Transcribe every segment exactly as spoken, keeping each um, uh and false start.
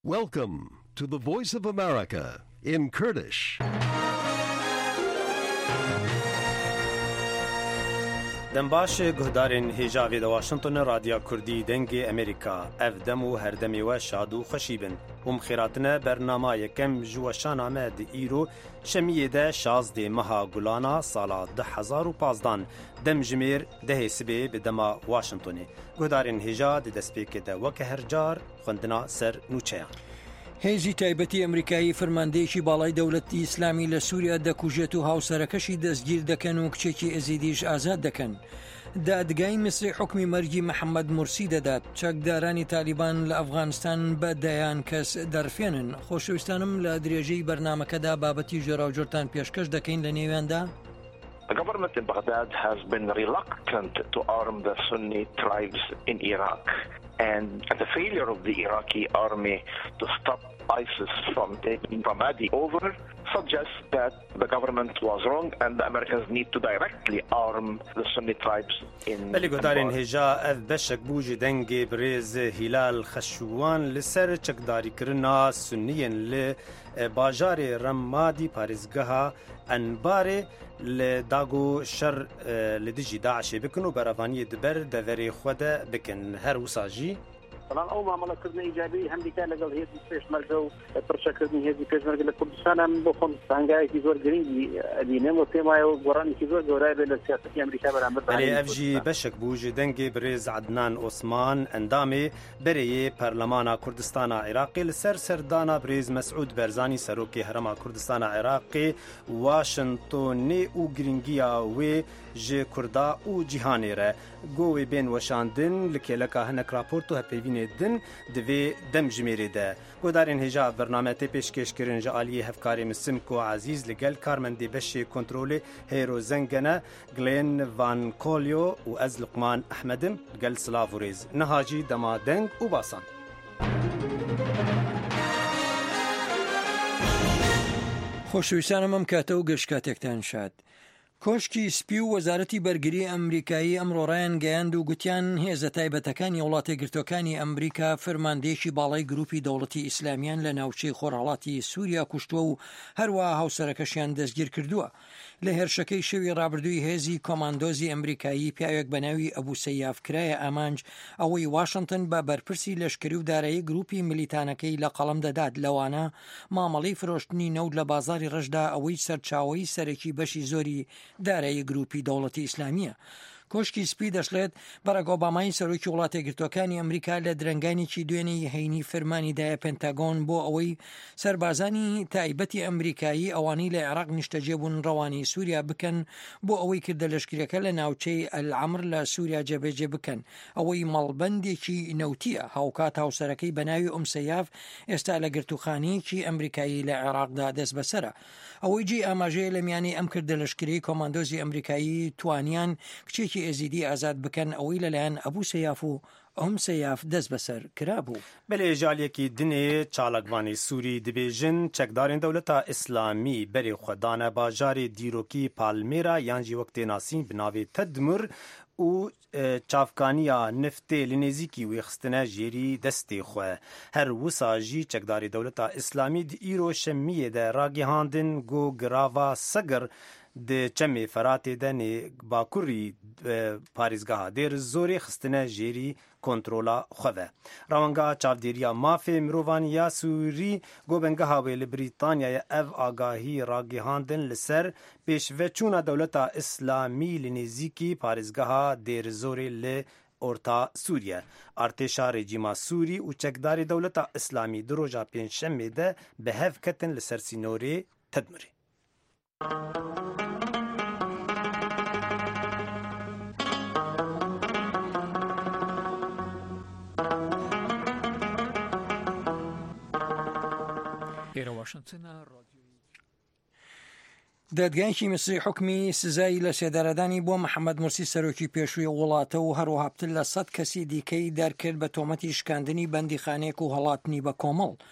Welcome to the Voice of America in Kurdish. دنباش گهدارین هجاوی دا واشنطن رادیا کردی دنگ امریکا اف دمو هر دمی و شادو خشیبن هم خیراتنا برنامه یکم جوشان آمد ایرو شمیه ده شازده مها گلانا سالا ده هزار و پازدان دم جمیر ده سبه به دما واشنطنی گهدارین هجا ده دسپیک ده وکه هر جار خوندنا سر نوچه هێزی تایبەتی ئەمریکایی فەرماندەیەکی باڵای دەوڵەتی ئیسلامی لە سووریا دەکوژێت و هاوسەرەکەشی دەستگیر دەکەن و کچێکی ئەزیدیش ئازاد دەکەن. دادگای میسری حکمی مەرگی محەممەد مورسی دەدات. چەکدارانی تالیبان لە ئەفغانستان بە دەیان کەس دەرفێنن. خۆشەویستانم لە درێژەی بەرنامەکەدا بابەتی ژێراوجۆرتان پێشکەش دەکەین لە نێویاندا. The government in Baghdad has been reluctant to arm the Sunni tribes in Iraq, and the failure of the Iraqi army to stop ISIS from taking Ramadi over suggests that the government was wrong and the Americans need to directly arm the Sunni tribes in بلی گدارین هجا اف بشک بوج دنگ بریز هلال خشوان لسر چکداری کرنا سنیین ل باجار رمادی پارزگاه انبار لداغو شر لدجی داعش بکنو برافانی دبر دوری خود بکن هر وساجی طبعا او معامله كردنا ايجابي هم كان لقل هي فيش مرجو برشكردني هي فيش مرجو لكردستان هم بخون سانغاي كي زور جرينجي ادينه وتيما وراني كي زور جوراي بالسياسه امريكا بالعمل بلي افجي بشك بوج دنگي بريز عدنان عثمان اندامي بري برلمان كردستان عراقي لسر سردانا بريز مسعود برزاني سروكي هرم كردستان عراقي واشنطن او جرينجيا و ج كردا او جهاني ره گوي بين وشاندن لكيلكا هنك راپورتو هپيوين دن دوی دم جميري ده گودارين هجا برنامه ته پیشکش کرن جالي هفکاری مسمکو عزیز لگل کارمندی بشي کنترول هيرو زنگنه گلين وان کوليو و از لقمان احمدم گل سلاوريز نهاجي دما دنگ و باسان خۆشەویستانم ئەم کاتە و گەشتکاتێکتان شاد. کۆشکی سپی و وەزارەتی بەرگری ئەمریکایی ئەمڕۆ ڕایان گەیاند و گوتیان هێزە تایبەتەکانی وڵاتە گرتوەکانی ئەمریکا فەرماندەیەکی باڵای گروپی دەوڵەتی ئیسلامیان لە ناوچەی خۆرهەڵاتی سووریا کوشتووە و هەروەها هاوسەرەکەشیان دەستگیر کردووە. لە هێرشەکەی شەوی ڕابردووی هێزی کۆماندۆزی ئەمریکایی پیاوێک بە ناوی ئەبوو سەیاف کرایە ئامانج ئەوەی واشنطن بە بەرپرسی لەشکری و دارایی گروپی ملیتانەکەی لە قەڵم دەدات لەوانە مامەڵەی فرۆشتنی نەود لە بازاری ڕەشدا ئەوەی سەرچاوەی سەرەکی بەشی زۆری دارایی گروپی دەوڵەتی ئیسلامیە. کۆشکی سپی دەشڵێت بەراک ئۆبامای سەرۆکی وڵاتە گرتوەکانی ئەمریکا لە درەنگانێکی دوێنەی هەینی فەرمانیدایە پێنتاگۆن بۆ ئەوەی سەربازانی تایبەتی ئەمریکایی ئەوانەی لە عێراق نیشتەجێ بوون ڕەوانی سووریا بکەن بۆ ئەوەی کردە لەشکریەکە لە ناوچەی ئەلعەمر لە سووریا جێبەجێ بکەن. ئەوەی مەڵبەندێکی نەوتیە هاوکات هاوسەرەکەی بەناوی ئوم سەیاف ئێستا لە گرتوخانەیەکی ئەمریکایی لە عێراقدا دەست بەسەرە. ئەوەی جێ ئاماژەیە لە میانەی ئەم کردە لەشکری کۆماندۆزی ئەمریکایی توانیان کچێکی ئێزیدی ئازاد بکەن ئەوەی لەلایەن ئەبوو سەیاف و ئەم سەیاف دەست بەسەر کرابوو. بەلێ ژالێکی دنێ چالاکوانی سووری دەبێژن چەکدارین دەوڵەتە ئیسلامی بەرێ خۆدانە باژارێ دیرۆکی پالمێرا یانجی وەکتێ ناسین بناوێ تەدمر و چافکانیا نفتê li nêzîkî wê xistine jêrî destê xwe. Her wisa jî çekdarê dewleta İslamî di îro şemiyê de ragihandin got girava Segir di çemê Feratê de nê bakurî parêzgeha dêr zorê xistine jêrî kontrola xwe ve. Rawengeha çavdêriya mafê mirovan ya Sûrî gobengeha wê li Brîtanyayê ev agahî ragihandin li ser pêşveçûna dewleta İslamî li nêzîkî parêzgeha Dêrizorê li Orta Sûriye. Artêşa rejîma Sûrî û çekdarê dewleta İslamî di roja pênçemê de bi hev ketin li ser sînorê Tedmirê. دادگایکی میسری حکمی سزایی لە سێدارەدانی بۆ محەممەد مورسی سەرۆکی پێشووی وڵاتە و هەروەها پتر لە سەد کەسی دیکەی دەرکرد بە تۆمەتی شکاندنی بەندیخانەیەک و هەڵاتنی بە کۆمەڵ.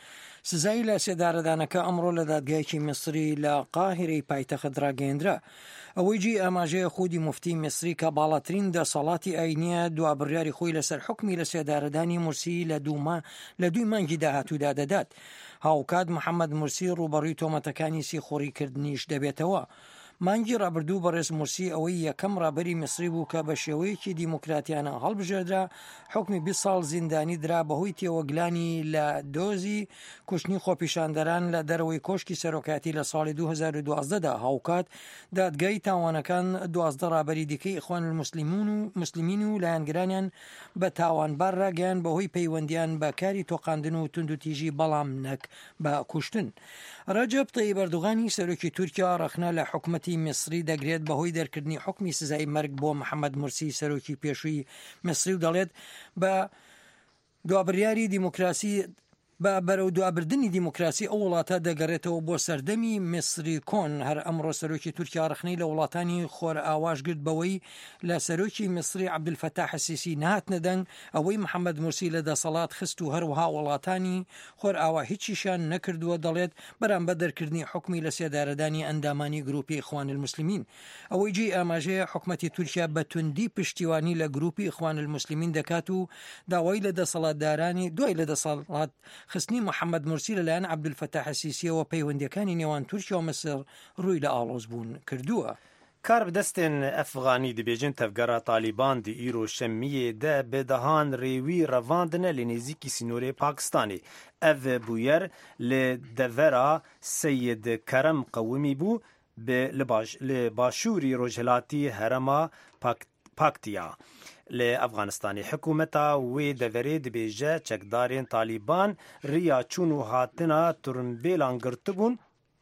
سزای لە سێدارەدانەکە ئەمڕۆ لە دادگایەکی میسری لە قاهرەی پایتەخت ڕاگەیەندرا. ئەوەی جێ ئاماژەیە خودی مفتی میسری کە باڵاترین دەسەڵاتی ئاینیە دوابڕیاری خۆی لەسەر حکمی لە سێدارەدانی مورسی لە دووما لە دوی مانگی داهاتوودا دەدات. هاوکات محەممەد مورسی ڕوبەڕووی تۆمەتەکانی سیخۆڕیکردنیش دەبێتەوە. مانگی ڕابردوو بەڕێز مورسی ئەوەی یەکەم ڕابەری میسری بوو کە بە شێوەیەکی دیموکراتیانە هەڵبژێردرا، حکمی بیست ساڵ زیندانی درا بەهۆی تێوەگلانی لە دۆزی کوشتنی خۆپیشاندەران لە دەرەوەی کۆشکی سەرۆکاتی لە ساڵی دوو هەزار و دوازدەدا. هاوکات دادگای تاوانەکان دوازدە ڕابەری دیکەی ئیخوان الموسلیمون و مسلمین و لایەنگرانیان بە تاوانبار ڕاگەیان بەهۆی پەیوەندیان بە کاری تۆقاندن و توندوتیژی بەڵام نەک بە کوشتن. ڕەجەب تەیب ئەردوغانی سەرۆکی تورکیا ڕەخنە لە حکومەتی میسری دەگرێت بەهۆی دەرکردنی حکمی سزای مەرگ بۆ محەممەد مورسی سەرۆکی پێشووی میسری و دەڵێت بە دوابڕیاری دیموکراسی بە بەرەو دوابردننی دیموکراسی ئەو وڵاتە دەگەڕێتەوە بۆ سەردەمی میسری کۆن. هەر ئەمڕۆ سەرۆکی تورکیا ڕخنەی لە وڵاتانی خۆر ئاواشگرت بەوەی لە سەرۆکی میسری عەبدولفەتاح السیسی نهاتنە دەنگ ئەوەی محەممەد مورسی لە دەسەڵات خست و هەروەها وڵاتانی خۆر ئاوا هیچیشان نەکردووە. دەڵێت بەرامبەر دەرکردنی حکمی لە سێدارەدانی ئەندامانی گروپی ئیخوان الموسلیمین. ئەوەی جێ ئاماژەیە حکومەتی تورکیا بە توندی پشتیوانی لە گروپی ئیخوان الموسلیمین دەکات و داوای لە دەسەڵاتدارانی دوای لە دەسەڵات خستنی محەممەد مورسی لەلایەن عەبدولفەتاح السیسیەوە پەیوەندیەکانی نێوان تورکیا و مەسر ڕووی لە ئاڵۆز بوون کردووە. کار بدەستێن ئەفغانی دەبێژن تەفگەرە تالیبان دی ئیرۆ شەمیێدە بێدەهان ڕێوی ڕەڤاندنە لە نێزیکی سینۆرەی پاکستانی. ئەڤ بوویەر لە دەڤەرا سەید کەرەم قەومی بوو لە باشووری ڕۆژهەلاتی هەرەما پاکتیا. لە ئەفغانستانی حکوومەتا وێ دەڤەرێ دەبێژە چەکدارێن تالیبان ڕیا چوون و هاتنە تورمبێلان گرتبوون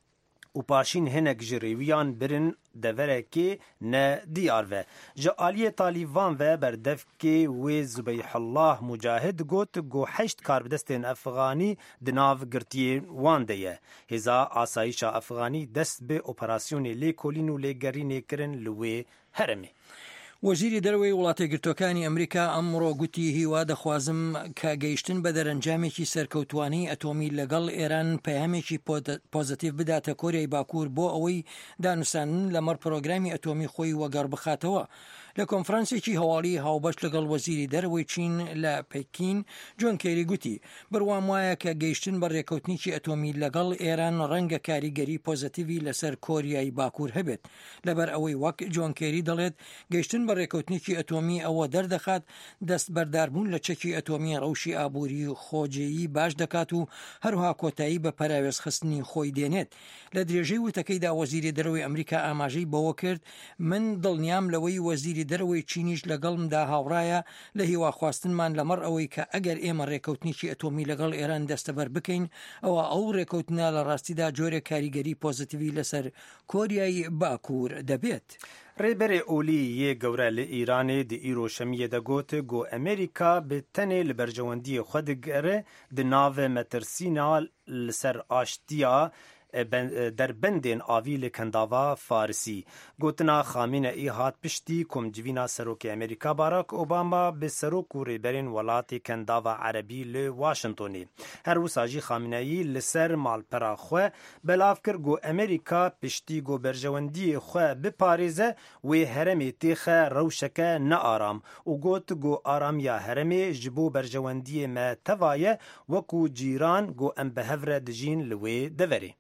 و پاشین هەنێک ji rêwiyan birin deverekê ne diyar ve. Ji aliyê Talîban ve berdevkê wê Zubeyhullah Mujahid got got heşt karbidestên Efganî di nav girtiyê wan de ye. Hêza Asayîşa Efganî dest bi operasyonê lêkolîn û lêgerînê kirin li wê heremê. وەزیری دەرەوەی وڵاتە گرتوەکانی ئەمریکا ئەمڕۆ گوتی هیوا دەخوازم کە گەیشتن بە دەرەنجامێکی سەرکەوتوانی ئەتۆمی لەگەڵ ئێران پەیامێکی پۆزتیڤ بداتە کۆریای باکوور بۆ ئەوەی دانووساندن لەمەڕ پرۆگرامی ئەتۆمی خۆی وەگەڕ بخاتەوە. لە کۆنفرانسێکی هەواڵی هاوبەش لەگەڵ وەزیری دەرەوەی چین لە پێکین جۆن کێری گوتی بڕوام وایە کە گەیشتن بە ڕێکەوتنیی ئەتۆمی لەگەڵ ئێران ڕەنگە کاریگەری پۆزتیڤی لەسەر کۆریای باکوور هەبێت. لەبەر ئەوەی وەک جۆن کێری دەڵێت گەیشتن بە ڕێکەوتنیی ئەتۆمی ئەوە دەردەخات دەست بەرداربوون لە چەکی ئەتۆمی ڕەوشی ئابووری خۆجێیی باش دەکات و هەروها کۆتایی بە پەراوێز خستنی خۆی دێنێت. لە درێژەی وتەکەیدا وەزیری دەرەوەی ئەمریکا ئاماژەی بەوە کرد من دڵنیام لەوەی وەزیری دەرەوەی چینیش لەگەڵمدا هاوڕایە لە هیواخواستنمان لەمەڕ ئەوەی کە ئەگەر ئێمە ڕێکەوتنیی ئەتۆمی لەگەڵ ئێران دەستەبەر بکەین ئەوە ئەو ڕێکەوتنە لە ڕاستیدا جۆرێک کاریگەری پۆزتیڤی لەسەر کۆریای باکوور دەبێت. ڕێبەرێ ئۆلی یە گەورە لە ئیرانê di îro şemiyê de got got Amerîka bi tenê li berjewendiyê xwe digere di navê metirsîna li ser aştiya derbendên avî li kendava Farisî. Gotina Xameneî hat piştî komcivîna Serokê Amerîka Barack Obama bi serok û rêberên welatê kendava Erebî li Washingtonê. Her wisa jî Xameneî li ser malpera xwe belav kir got Amerîka piştî got berjewendiyê xwe biparêze wê heremê têxe rewşeke nearam û got got aramiya heremê ji bo berjewendiyê me teva ye wekû cîran got em bi hev re dijîn li wê deverê.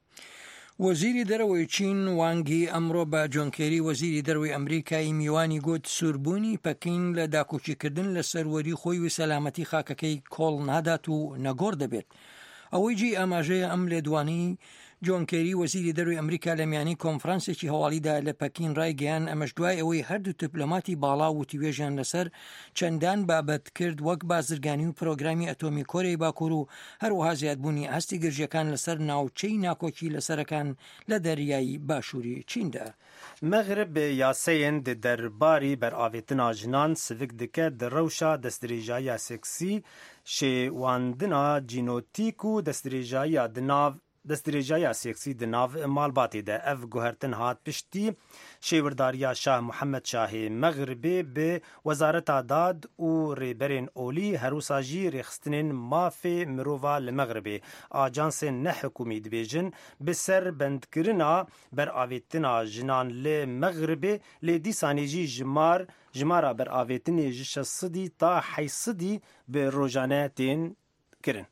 وەزیری دەرەوەی چین وانگی ئەمڕۆ بە جۆن کێری وەزیری دەرەوەی ئەمریکایی میوانی گوت سووربوونی پەکین لە داکۆچیکردن لە سەروەری خۆی و سەلامەتی خاکەکەی کۆڵ نادات و نەگۆڕ دەبێت. ئەوەی جی ئاماژەیە ئەم لێدوانی جۆن کێری وەزیری دەرەوەی ئەمریکا لە میانی کۆنفرانسێکی هەواڵیدا لە پەکین ڕایگەیان ئەمەش دوای ئەوەی هەردوو دیپلۆماتی باڵا و تیوێژیان لەسەر چەندان بابەت کرد وەک بازرگانی و پرۆگرامی ئەتۆمی کۆرەی باکوور و هەروەها زیادبوونی هەستی گرژیەکان لەسەر ناوچەی ناکۆکی لەسەرەکان لە دەریایی باشووری چیندا. مەغرب یاسەیەن di derbarî beravêtina jinan sivik dike di rewşa destdirêjaya seksî şêwandina cînotîk û destdirêjaya di nav دەستدرێژایە سێکسی di nav malbatê de ev guhertin hat piştî şêwirdariya Şah Muhammed Şahê Megribê bi Wezareta Dad û Rêberên Olî herûsa jî rêxistinên mafê mirova li Megribê ajansên nehikûmî dibêjin bi ser bendkirina beravêtina jinan li Megribê lê dîsanê jî jimar jimara beravêtinê ji şeş sidî ta heyş sidî bi rojane tên kirin.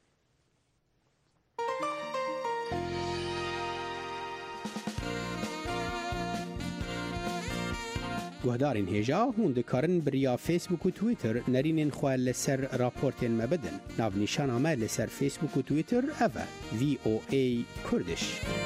گوهدارین هێژا هون دikarin biriya Facebook û Twitter nerînên xwe li ser raportên me bidin. Navnîşana me li ser Facebook û Twitter ev e V O A Kurdish.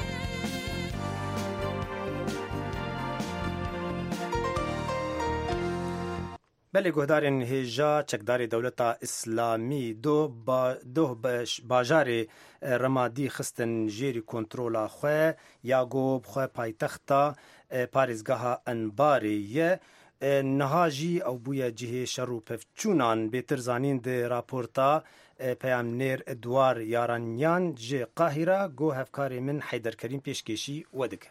Belê guhdarên hêja çekdarê Dewleta İslamî doh bajarê Remadî xistin jêrî kontrola xwe ya got xwe paytexta parêzgeha Enbarê ye niha jî ew bûye cihê şer û pevçûnan bêtir zanîn di raporta peyamnêr Edwar Yaranyan ji Qahîra got hevkarê min Heyderkerîm pêşkêşî we dike.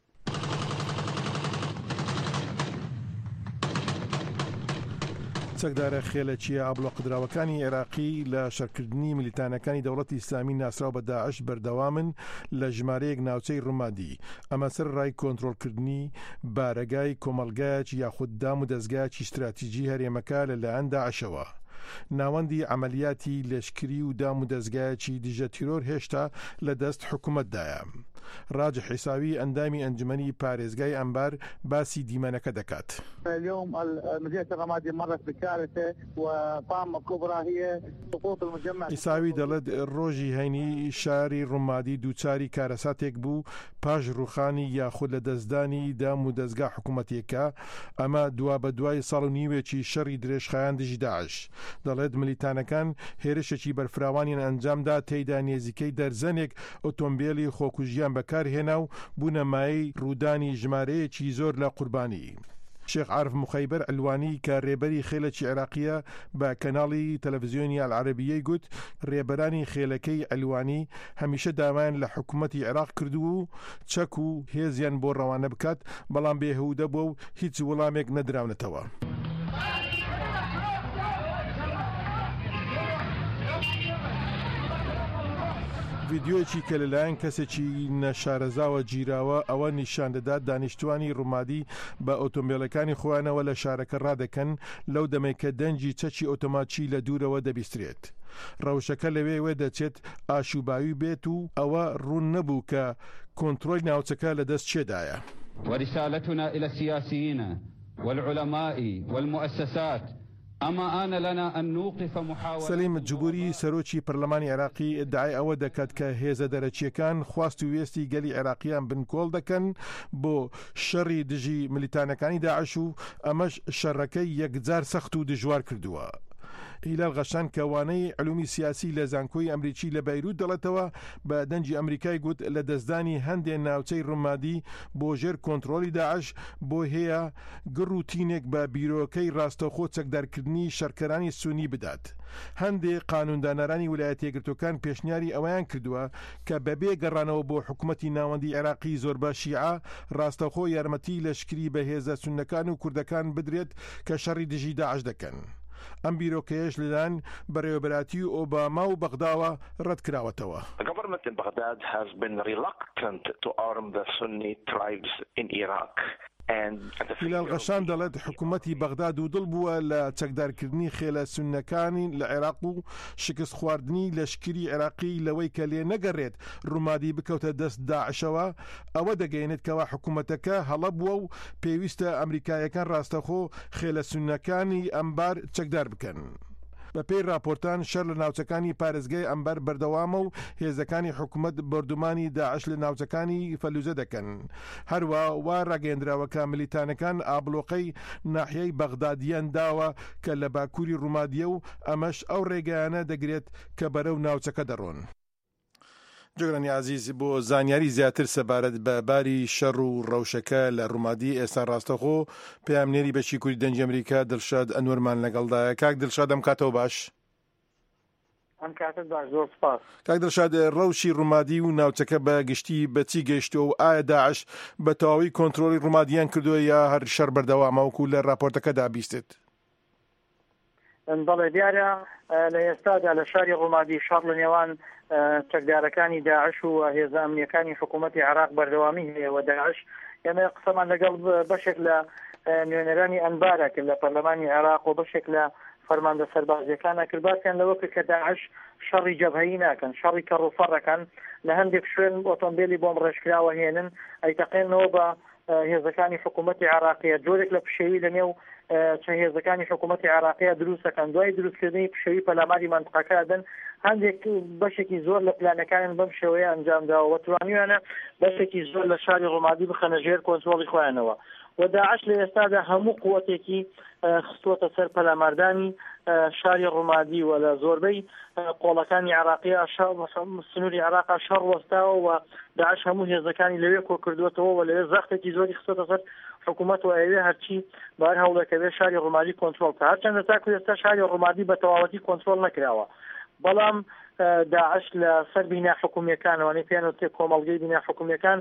چەکدارە خێلەچیە ئابڵۆقدراوەکانی عێراقی لە شەرکردنی ملیتانەکانی دەوڵەتی ئیسلامی ناسراو بە داعش بەردەوامن لە ژمارەیەک ناوچەی ڕوومادی. ئەمە سەر ڕای کۆنتڕۆڵکردنی بارەگای کۆمەڵگایەکی یاخود دام و دەستگایەکی استراتیژی هەرێمەکە لەلایەن داعشەوە. ناوەندی عملیاتی لەشکری و دام و دەستگایەکی دژە تیرۆر هێشتا لە دەست حکوومەتدایە. راجع حسابي أندامي أنجمني باريزغاي أنبار باسي ديمانك دكات. اليوم مدينة الرمادي مرت بكارثة وطامة كبرى هي سقوط المجمع. حسابي دلد الروجي هيني شاري رمادي دوتشاري كارثاتك بو باج روخاني ياخد لدزداني دام ودزغا حكومتيكا أما دوا بدواي صالونيويتشي شري دريش خيان دجي داعش. دلد مليتانكان هيرشتشي برفراوانين أنجام دا تيدا نيزيكي درزنك أوتومبيلي خوكوجيان بەکار هێنا و بوونەمایی ڕوودانی ژمارەیەکی زۆر لە قوربانی. شێخ عارف مخەیبەر ئەلوانی کە ڕێبەری خێلەکی عێراقیە بە کەناڵی تەلەڤیزیۆنی ئەلعەرەبیەی گوت ڕێبەرانی خێلەکەی ئەلوانی هەمیشە داوایان لە حکوومەتی عێراق کردو و چەک و هێزیان بۆ ڕەوانە بکات بەڵام بێهودە بووە و هیچ وەڵامێک نەدراونەتەوە. ڤیدیۆکی کە لەلایەن کەسێکی نەشارەزاوە گیراوە ئەوە نیشان دەدات دانیشتوانی ڕوومادی بە ئۆتۆمبیلەکانی خۆیانەوە لە شارەکە ڕادەکەن لەو دەمەی کە دەنجی چەکی ئۆتۆماچی لە دوورەوە دەبیسترێت. ڕەوشەکە لەوێ وێ دەچێت ئاشوباوی بێت و ئەوە ڕوون نەبوو کە کۆنتڕۆلی ناوچەکە لەدەست چێدایە. ورسالتنا إلى السياسيين والعلماء والمؤسسات أما آن لنا أن نوقف محاولة. سلیم جبوری سەرۆکی پەرلەمانی عێراقی ادعای ئەوە دەکات کە هێزە دەرەچیەکان خواست و وێستی گەلی عێراقیان بنکۆڵ دەکەن بۆ شەڕی دژی ملیتانەکانی داعش و ئەمەش شەڕەکەی یەکجار سەخت و دژوار کردووە. هیلال غەشان کەوانەی علومی سیاسی لە زانکۆی ئەمریکی لە بەیروت دەڵێتەوە بە دەنجی ئەمریکای گوت لە دەستدانی هەندێک ناوچەی ڕوومادی بۆ ژێر کۆنتڕۆلی داعش بۆ هەیە گڕ و تینێک بە بیرۆکەی ڕاستەوخۆ چەکدارکردنی شەرکەرانی سونی بدات. هەندێک قانوندانەرانی ویلایەتە یەکگرتووەکان پێشنیاری ئەوەیان کردووە کە بەبێ گەڕانەوە بۆ حکوومەتی ناوەندی عێراقی زۆر بە شیعە ڕاستەوخۆ یارمەتی لەشکری بە هێزە سونەکان و کوردەکان بدرێت کە شەڕی دژی داعش دەکەن. ئەم بیرۆکەیەش لەلایەن بەڕێوەبەراتی ئۆباما و بەغداوە ڕەت کراوەتەوە. The government in Baghdad has been reluctant to arm the Sunni tribes in Iraq. هیلال غەشان دەڵێت حکوومەتی بەغداد و دڵ بووە لە چەکدارکردنی خێلە سونەکانی لە عێراق و شکست خواردنی لەشکری عێراقی لەوەی کە لێ نەگەڕێت ڕوومادی بکەوتە دەست داعشەوە ئەوە دەگەیەنێت کەوا حکوومەتەکە هەڵە بووە و پێویستە ئەمریکایەکان ڕاستەخۆ خێلە سونەکانی ئەمبار چەکدار بکەن. بە پێی راپۆرتان شەر لە ناوچەکانی پارێزگای ئەمبەر بەردەوامە و هێزەکانی حکوومەت بەردومانی داعش لە ناوچەکانی فەلوجە دەکەن. هەروە وا ڕاگەیەندراوەکە ملیتانەکان ئابلۆقەی ناحیەی بەغدادیان داوە کە لە باکووری ڕوومادیە و ئەمەش ئەو ڕێگەیانە دەگرێت کە بەرەو ناوچەکە دەڕۆن. جۆگرانی عزیز بۆ زانیاری زیاتر سەبارەت بە باری شەڕ و ڕەوشەکە لە ڕوومادی ئێستا ڕاستەخۆ پەیامنێری بەشی کوردی دەنجی ئەمریکا دڵشاد ئەنوەرمان لەگەڵدایە. کاک دڵشاد ئەم کاتەوە باش. ئەم کاتت باش زۆر سپاس. کاک دڵشاد ڕەوشی ڕوومادی و ناوچەکە بە گشتی بەچی گەیشتەوە و ئایا داعش بە تەواوی کۆنتترۆلی ڕوومادیان کردووە یا هەر شەر بەردەوامەوەکو لە راپۆرتەکەدا بیستێت؟ بەڵێ دیارە لە ئێستادا لە شاری ڕوومادی شەڕ لە نێوان چەکدارەکانی داعش و هێزە ئەمنیەکانی حکوومەتی عێراق بەردەوامی هەیە و داعش ئێمە قسەمان لەگەڵ بەشێک لە نوێنەرانی ئەنبارە کرد لە پەرلەمانی عێراق و بەشێک لە فەرماندە سەربازیەکانە کرد باسییان لەوە کرد کە داعش شەڕی جەبهەیی ناکەن شەڕی کەڕوفەڕەکەن لە هەندێک شوێن ئۆتۆمبیلی بۆم ڕێژکراوە هێنن ئەیتەقێنەوە بە هێزەکانی حکوومەتی عێراقیە جۆرێک لە پشێوی لە نێو چه هێزەکانی حکوومەتی عێراقیە دروستەکەن دوای دروستکردنی پشێوی پەلاماری مانتقەکەدن هەندێک بەشێکی زۆر لە پلانەکان بەم شێوەیە ئەنجامداوە و توانیوانە بەشێکی زۆر لە شاری ڕوومادی بخەنە ژێر کۆنتترۆڵی خۆیانەوە و داعش لە ئێستادا هەموو قووەتێکی خستووەتە سەر پەلاماردانی شاری ڕوومادی و لە زۆربەی قۆڵەکانی عێراقیە سنووری عێراقا شەڕ وەستاوە و داعش هەموو هێزەکانی لەوێ کۆ کردوێتەوە و لەوێ زەختێکی زۆری خستووەتە سەر حکوومەت و ئەوێ هەرچی بار هەوڵەکەوێ شاری ڕوومادی کۆنتترۆڵ کە هەرچەندە تاکو ئێستا شاری ڕوومادی بە تەواوەتی کۆنتترۆڵ نەکراوە بەڵام داعش لە سەر بینا حکوومیەکانەوەی پێیان وتێ کۆمەڵگەی بینا حکوومیەکان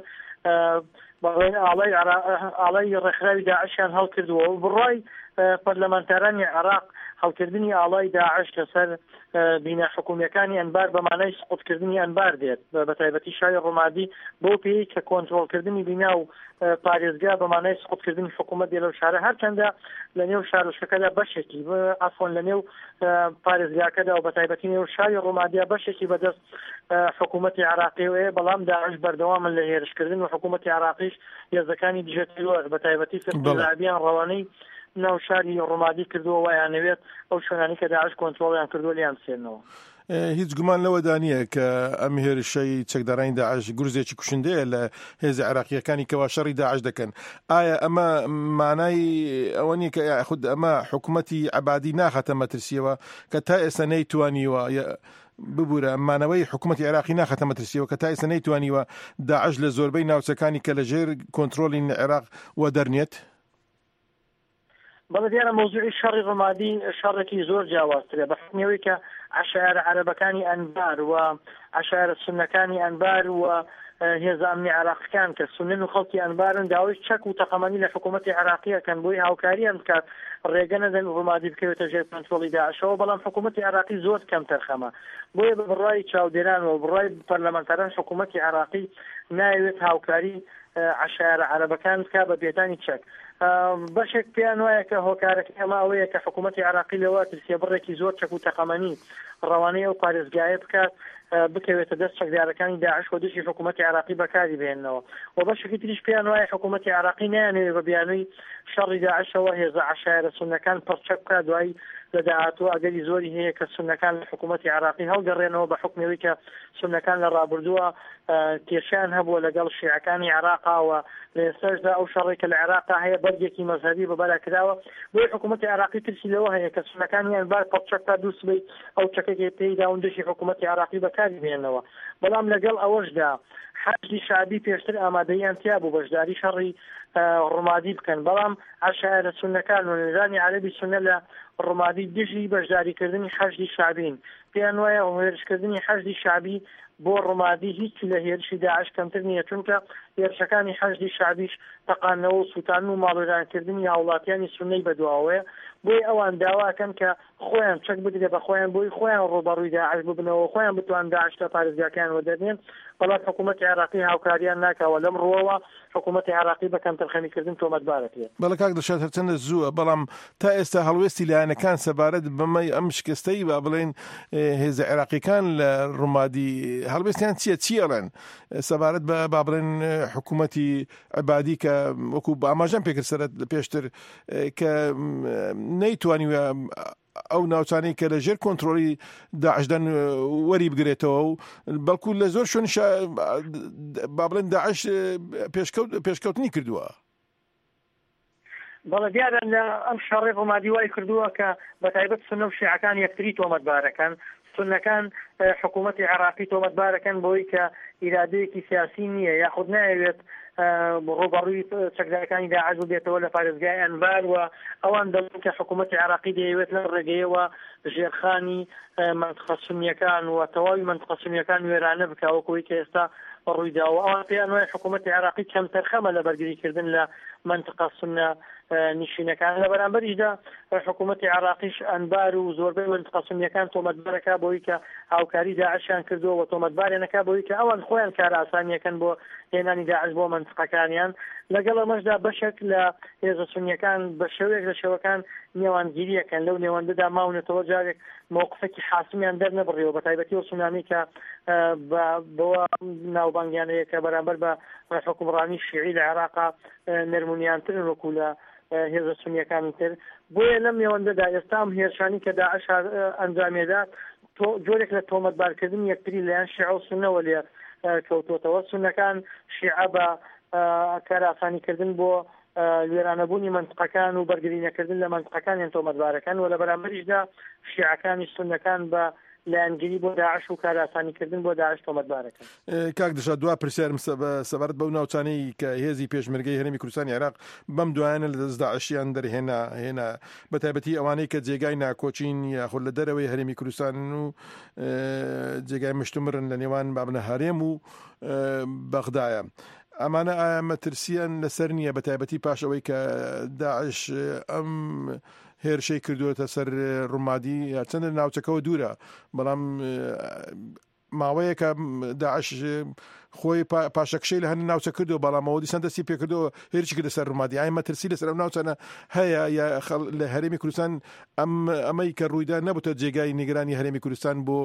بەڵێن ئاڵای ئاڵای ڕێکخراوی داعشیان هەڵکردووە و بڕای پەرلەمانتارانی عێراق هەڵکردنی ئاڵای داعش لەسەر بینا حکوومیەکانی ئەنبار بەمانای سقوطکردنی ئەنبار دێت بە تایبەتی شاری ڕوومادی بۆ پێی کە کۆنتترۆڵکردنی بینا و پارێزگا بەمانای سقوطکردنی حکوومەت دێ لەو شارە هەرچەندە لە نێو شارۆچکەکەدا بەشێکی ئەفۆن لە نێو پارێزگاکەدا و بە تایبەتی نێو شاری ڕوومادیە بەشێکی بەدەست حکوومەتی عێراقیەوەیە بەڵام داعش بەردەوامن لە هێرشکردن و حکوومەتی عێراقیش هێزەکانی دیژەتیوەر بە تایبەتی فێڵابیان ڕەوانەی ناو شاری ڕوومادی کردووە وایانەوێت ئەو شوێنانی کە داعش کۆنتترۆڵیان کردووە لیان بسێنەوە. هیچ گومان لەوەدا نییە کە ئەم هێرشەی چەکدارانی داعش گورزێکی کوشندەیە لە هێزە عێراقیەکانی کەوا شەڕی داعش دەکەن ئایا ئەمە مانای ئەوە نیە کە خود ئەمە حکوومەتی عەبادی ناخەتە مەترسیەوە کە تا ئێستا نەیتوانیوە ببوورە ئەمانەوەی حکوومەتی عێراقی ناخەتە مەترسیەوە کە تا ئێستا نەیتوانیوە داعش لە زۆربەی ناوچەکانی کە لە ژێر کۆنتترۆلی عێراق وە دەرنێت؟ بەڵێ دیارە مۆزوعی شەڕی ڕوومادی شەڕێکی زۆر جیاوازترە بە حکمەوەی کە عەشایرە عەرەبەکانی ئەنبار و عەشایرە سوننەکانی ئەنبار و هێزە ئەمنی عێراقیەکان کە سونن و خەڵکی ئەنبارن داوای چەک و تەقەمەنی لە حکوومەتی عێراقیەکەن بۆی هاوکاریان بکات ڕێگە نەدەن ڕوومادی بکەوێتە ژێر کۆنتترۆڵی داعشەوە بەڵام حکوومەتی عێراقی زۆر کەم تەرخەمە بۆیە بە بڕای چاودێران و بڕای پەرلەمانتاران حکوومەتی عێراقی ناوێت هاوکاری عەشایرە عەرەبەکان بکا بە بێدانی چەک بەشێک پێیان وایە کە هۆکارەکە ئەمە ئەوەیە کە حکوومەتی عێراقی لەوە ترسیە بڕێکی زۆر چەک و تەقەمەنی ڕەوانەی ئەو پارێزگایە بکات بکەوێتە دەست چەکدارەکانی داعش و دژی حکوومەتی عێراقی بەکاری بهێننەوە و بەشێکی تریش پێیان وایە حکوومەتی عێراقی نایانەوێت بە بیانووی شەڕی داعشەوە هێزە عەشایرە سوننەکان پڕچەک بکات دوای لە داهاتوە ئەگەری زۆری هەیە کە سوننەکان لە حکوومەتی عێراقی هەڵگەڕێنەوە بە حکمەوەی کە سوننەکان لە ڕابردووە کێشیان هەبووە لەگەڵ شیعەکانی عێراقاوە لە ئێستاشدا ئەو شەڕێکە لە عێراقا هەیە بەرگێکی مەذهەبی بەبەرا کراوە بۆی حکوومەتی عێراقی ترسی لەوە هەیە کە سوننەکانیان بار پڕچەکتا دووسبەی ئەو چەکێکی پێیدا و دژی حکوومەتی عێراقی بەکاری بهێنەوە بەڵام لەگەڵ ئەوەشدا حەجی شعبی پێشتر ئامادەیان تیا بوو بەشداری شەڕی ڕوومادی بکەن بەڵام عەشایرە سوننەکان و نێرانی عەرەبی سوننە لە ڕوومادی دژی بەشداریکردنی حەشدی شعبین پێیان وایە هێرشکردنی حەشدی شعبی بۆ ڕوومادی هیچ لە هێرشی داعش کەمتر نییە چونکە هێرشەکانی حەشدی شعبیش تەقانەوە و سووتان و ماڵوێرانکردنی هاوڵاتیانی سوننەی بەدواوەیە بۆی ئەوان داواکەن کە خۆیان چەک بدرێ بە خۆیان بۆی خۆیان ڕووبەڕووی داعش ببنەوە خۆیان بتوان داعش لە پارێزگاکان وەدەبێن بەڵام حکوومەتی عێراقی هاوکاریان ناکاوە لەم ڕۆوە حکوومەتی عێراقی بە کەمتەرخەمیکردن تۆمەتبارەکرێت. بەڵێ کاک دڵشاد هەرچەندە زووە بەڵام تا ئێستا هەڵوێستی لایەنەکان سەبارەت بەمەی ئەم شکستەی با بڵێن هێزە عێراقیەکان لە ڕوومادی هەڵوێستیان چییە چیەڵێن سەبارەت بە با بڵێن حکوومەتی عەبادی کە وەکو ئاماژەم پێکرد سەرەت پێشتر کە نەیتوانیوە ئەو ناوچانەی کە لە ژێر کۆنتترۆلی داعشدان وەری بگرێتەوە و بەڵکو لە زۆر شوێن با بڵێن داعش پێشکەوتنی کردووە. بەڵێ دیارە لە ئەم شەڕی ڕوومادی وای کردووە کە بە تایبەت سوننە و شیعەکان یەکتری تۆمەتبارەکەن سنەکان حکوومەتی عێراقی تۆمەتبارەکەن بۆی کە ئیرادەیەکی سیاسی نییە یاخود ناوێت ڕۆبەڕووی چەکدارەکانی داعش بێتەوە لە پارێزگای ئەنبار و ئەوان دەڵێن کە حکوومەتی عێراقی دەیەوێت لە ڕێگەیەوە ژێرخانی منطقە سونیەکان و تەواوی منطقە سونیەکان وێرانە بکاوەکەوەی کە ئێستا ڕوویداوە ئەوان پێیان وایە حکوومەتی عێراقی کەم تەرخەمە لە بەرگریکردن لە منطقە سونە نشینەکان لە بەرامبەریشدا حکوومەتی عێراقیش ئەنبار و زۆربەی منطقە سونیەکان تۆمەتبارەکە بۆی کە هاوکاری داعشیان کردووە و تۆمەتبارێنەکە بۆی کە ئەوان خۆیان کار ئاسانیەکەن بۆ هێنانی داعش بۆ منطقەکانیان لەگەڵ ئەمەشدا بەشێک لە هێزە سونیەکان بە شێوەیەک لە شێوەکان نێوانگیریەکەن لەو نێوەندەدا ماونێتەوە جارێک مووقفێکی حاسمیان دەرنەبڕیەوە بە تایبەتی و سونامی کە بەوە ناوبانگیانەیە کە بەرامبەر بە حکومڕانی شیعی لە عێراقا نەرمونیانترن وەکو لە هێزە سونیەکانی تر بۆیە لەم نێوەندەدا ئێستام هێرشانی کە داعش ئەنجامێدا جۆرێک لە تۆمەتبارکردن یەکتری لەیان شیعە و سونەوە لێ کەوتوتەوە سونەکان شیعە بە کاراسانیکردن بۆ لێرانەبوونی منطقەکان و بەرگرینەکردن لە منطقەکانیان تۆمەتبارەکان و لە بەرامبەریشدا شیعەکانی سونەکان بە لایەنگیری بۆ داعش و کاراسانیکردن بۆ داعش تۆمەتبارەکەن. کاک دژە دوا پرسیارم سەبارەت بەو ناوچانەی کە هێزی پێشمەرگەی هەرێمی کوردستانی عێراق بەم دوایانە لە دەست داعشیان دەرهێنا هێنا بە تایبەتی ئەوانەی کە جێگای ناکۆچین یاخود لە دەرەوەی هەرێمی کوردستان و جێگای مشتومرن لە نێوان بابنە هەرێم و بەغدایە. ئەمانە ئایا مەترسیان لەسەر نییە بە تایبەتی پاشەوەی کە داعش ئەم هێرشەی کردووەتە سەر ڕوومادی یا چەندە ناوچەکەەوە دوورە بەڵام ماوەیەکە داعش خۆی پاشەکشەی لە هەندە ناوچە کردو بەڵامەوە دیسان دەستی پێکردەوە هێرشی کردە سەر ڕوومادی ئایا مەترسی لەسەر ئەم ناوچانە هەیە یا لە هەرێمی کوردستان ئەم ئەمەی کە ڕوویدا نەبووتە جێگای نیگەرانی هەرێمی کوردستان بۆ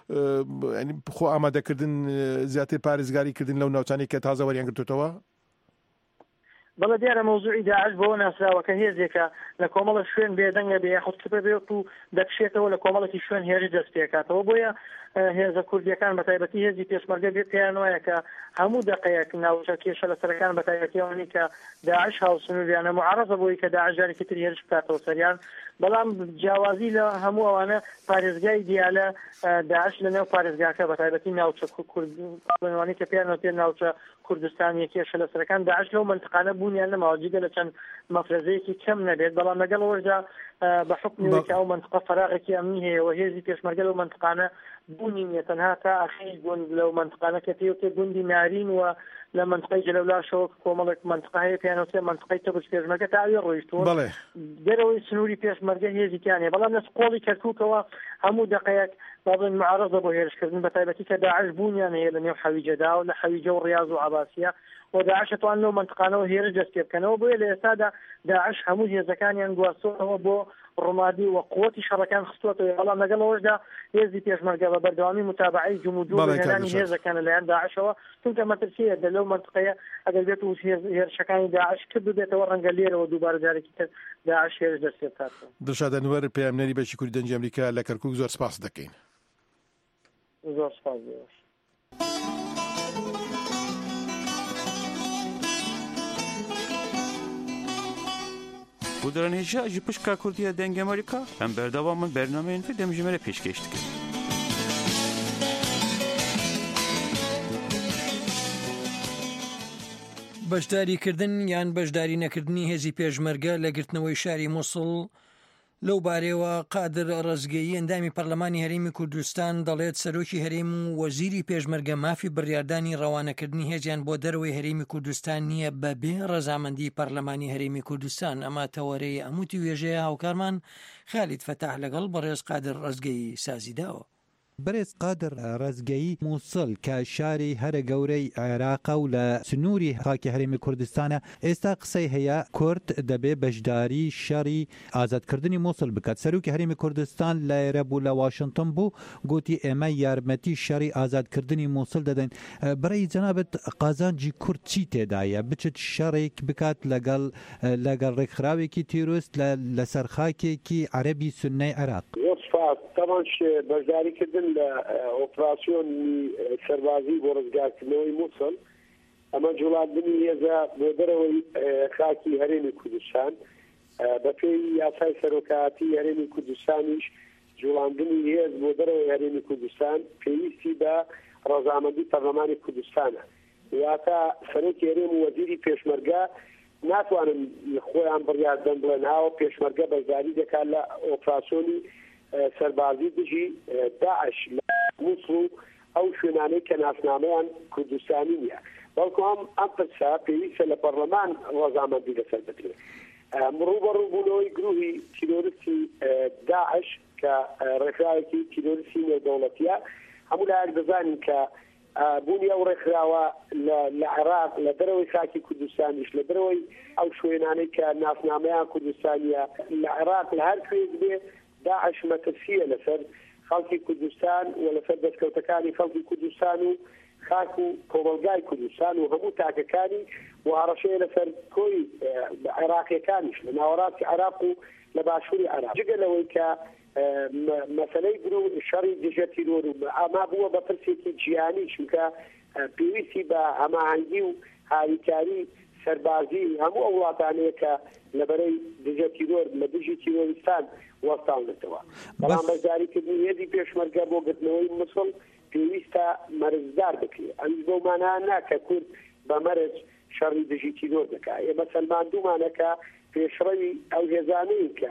خۆ ئامادەکردن زیاتر پارێزگاریکردن لەو ناوچانی کە تازە وەریان گرتوتەوە؟ بەڵە دیارە مەوزوعی داعش بۆ ناسراوەکە هێزێکە لە کۆمەڵە شوێن بێدەنگە بێ یاخود کپە بێت و دەکشێتەوە لە کۆمەڵێکی شوێن هێرش دەست پێکاتەوە بۆیە هێزە کوردیەکان بە تایبەتی هێزی پێشمەرگە بێت پێیان وایە کە هەموو دقەیەک ناوچە کێشە لە سەرەکان بە تایبەتی ئەوانەی کە داعش هاوسنووریانە معارەزە بۆی کە داعش جارێکی تر هێرش بکاتەوە سەریان بەڵام جیاوازی لە هەموو ئەوانە پارێزگای دیالە داعش لە نێو پارێزگاکە بە تایبەتی ناوچە کوردوانی کە پێیان پێ ناوچە کوردستانی کێشە لە سەرەکان داعش لەو منطقانە بوونیان نەماوە جگە لە چەند مەفرەزەیەکی کەم نەبێت بەڵام لەگەڵ ئەوەشدا بە حکمی کە ئەو منطقە فەراغێکی ئەمنی هەیە و هێزی پێشمەرگە لەو منطقانە بوونی نیە تەنها تا ئاخری گوند لەو منطقانە کە پێوتێ گوندی نارین و لە منطقەی جەلەولاشەوە کۆمەڵێک منطقە هەیە پێیانوتێ منطقەی تەبش پێشمەرگە تا ئەوێ ڕۆیشتووە دەرەوەی سنووری پێشمەرگە هێزییانێ بەڵام لە سقۆڵی کەرکووکەوە هەموو دقەیەک بابن معارەزە بۆ هێرشکردن بە تایبەتی کە داعش بوونیان هەیە لە نێو حەویجەدا و لە حەویجە و ڕیاض و عەباسیە و داعش توان لەو منطقانەوە هێرش دەست پێ بکەنەوە بۆیە لە ئێستادا داعش هەموو هێزەکانیان گواستوەوە بۆ ڕوومادی و قووەتی شەڕەکان خستووەتەوە بەڵام لەگەڵەوەشدا هێزی پێشمەرگە بە بەردەوامی متابعەی جمهور هێنانی هێزەکان لەلایەن داعشەوە چونکە مەترسیە لەو منطقەیە ئەگەر بێت و هێرشەکانی داعش کرد بێتەوە ڕەنگە لێرەوە دووبارە جارێکی تر داعش هێرش دەست پێ بکاتەوە. دڵشاد ئەنوەر پەیامنەری بەشی کوردی دەنگی ئەمریکا لە کەرکووک زۆر سپاس دەکەین. زۆر سپاس. Bu dönemde ji pişka Kurdiya denge Amerika hem berdavamın bernameyin ve demjimere peşkeştik. بەشداریکردن یان بەشداری نەکردنی هێزی پێشمەرگە لە گرتنەوەی شاری مووسڵ لەو بارەوە قادر ڕزگەیی ئەندامی پەرلەمانی هەرێمی کوردستان دەڵێت سەرۆکی هەرێم و وەزیری پێشمەرگە مافی بڕیاردانی ڕەوانەکردنی هێزیان بۆ دەرەوەی هەرێمی کوردستان نییە بەبێ ڕەزامەندی پەرلەمانی هەرێمی کوردستان. ئەمە تەوەرەی ئەموتی وێژەیە هاوکارمان خالید فەتاح لەگەڵ بەڕێز قادر ڕزگەیی سازیداوە. بەرێز قادر ڕزگەیی مووسڵ کە شاری هەرە گەورەی عێراقە و لە سنووری خاکی هەرێمی کوردستانە ئێستا قسەی هەیە کورد دەبێ بەشداری شەڕی ئازادکردنی مووسڵ بکات. سەرۆکی هەرێمی کوردستان لایرە بوو لە واشنگتن بوو گوتی ئێمە یارمەتی شەڕی ئازادکردنی مووسڵ دەدەین. بەڕێی جەنابەت قازانجی کورد چی تێدایە بچێت شەڕێک بکات لەگەڵ لەگەڵ ڕێکخراوێکی تیرۆست لەسەر خاکێکی عەرەبی سوننەی عێراق؟ طبعا بەشداریکردن لە ئۆپراسیۆنی سەربازی بۆ ڕزگارکردنەوەی مووسڵ ئەمە جوڵاتبوونی هێزە بۆ دەرەوەی خاکی هەرێمی کوردستان بە پێی یاسای سەرۆکایەتی هەرێمی کوردستانیش جوڵاندنی هێز بۆ دەرەوەی هەرێمی کوردستان پێویستی بە ڕەزامەندی پەرلەمانی کوردستانە. واتە سەرۆکی هەرێم و وەزیری پێشمەرگە ناتوانن خۆیان بڕیار بدەن بڵێن هاوە پێشمەرگە بەشداری دەکات لە ئۆپراسیۆنی سەربازی دژی داعش لە مووسڵ و ئەو شوێنانەی کە ناسنامەیان کوردستانی نییە، بەڵکو ئەم ئەم پرسا پێویستە لە پەرلەمان ڕەزامەندی لەسەر بکرێت. ڕوو بە ڕووبوونەوەی گروهی تیرۆریستی داعش کە ڕێکخراوێکی تیرۆریستی نێودەوڵەتیە هەموو لایەک دەزانین کە بوونی ئەو ڕێکخراوە لە عێراق لە دەرەوەی خاکی کوردستانیش لە دەرەوەی ئەو شوێنانەی کە ناسنامەیان کوردستانیە لە عێراق لە هەر کوێک بێ داعش مەترسیە لەسەر خەڵکی کوردستان و لەسەر دەستکەوتەکانی خەڵکی کوردستان و خاک و کۆمەلگای کوردستان و هەموو تاکەکانی و هەڕەشەیە لەسەر کۆی عێراقیەکانیش لە ناوەڕاستی عێراق و لە باشووری عێراق. جگە لەوەی کە مەسەلەی گرو شەڕی دژە تیرۆر و ئاما بووە بە پرسێکی جیهانی چونکە پێویستی بە هەماهەنگی و هاویکاری سەربازی هەموو ئەو وڵاتانەیە کە لەبەرەی دژە تیرۆر لە دژی تیرۆریستان وەستاونێتەوە. بەڵام بەشداریکردنی هێزی پێشمەرگە بۆ گرتنەوەی مووسڵ پێویستە مەرزدار بکرێت. ئەویش بۆ مانایان ناکە کورد بە مەرج شەڕی دژی تیرۆر دەکات. ئێمە سەلماندوومانەکە پێشڕەوی ئەو هێزانەی کە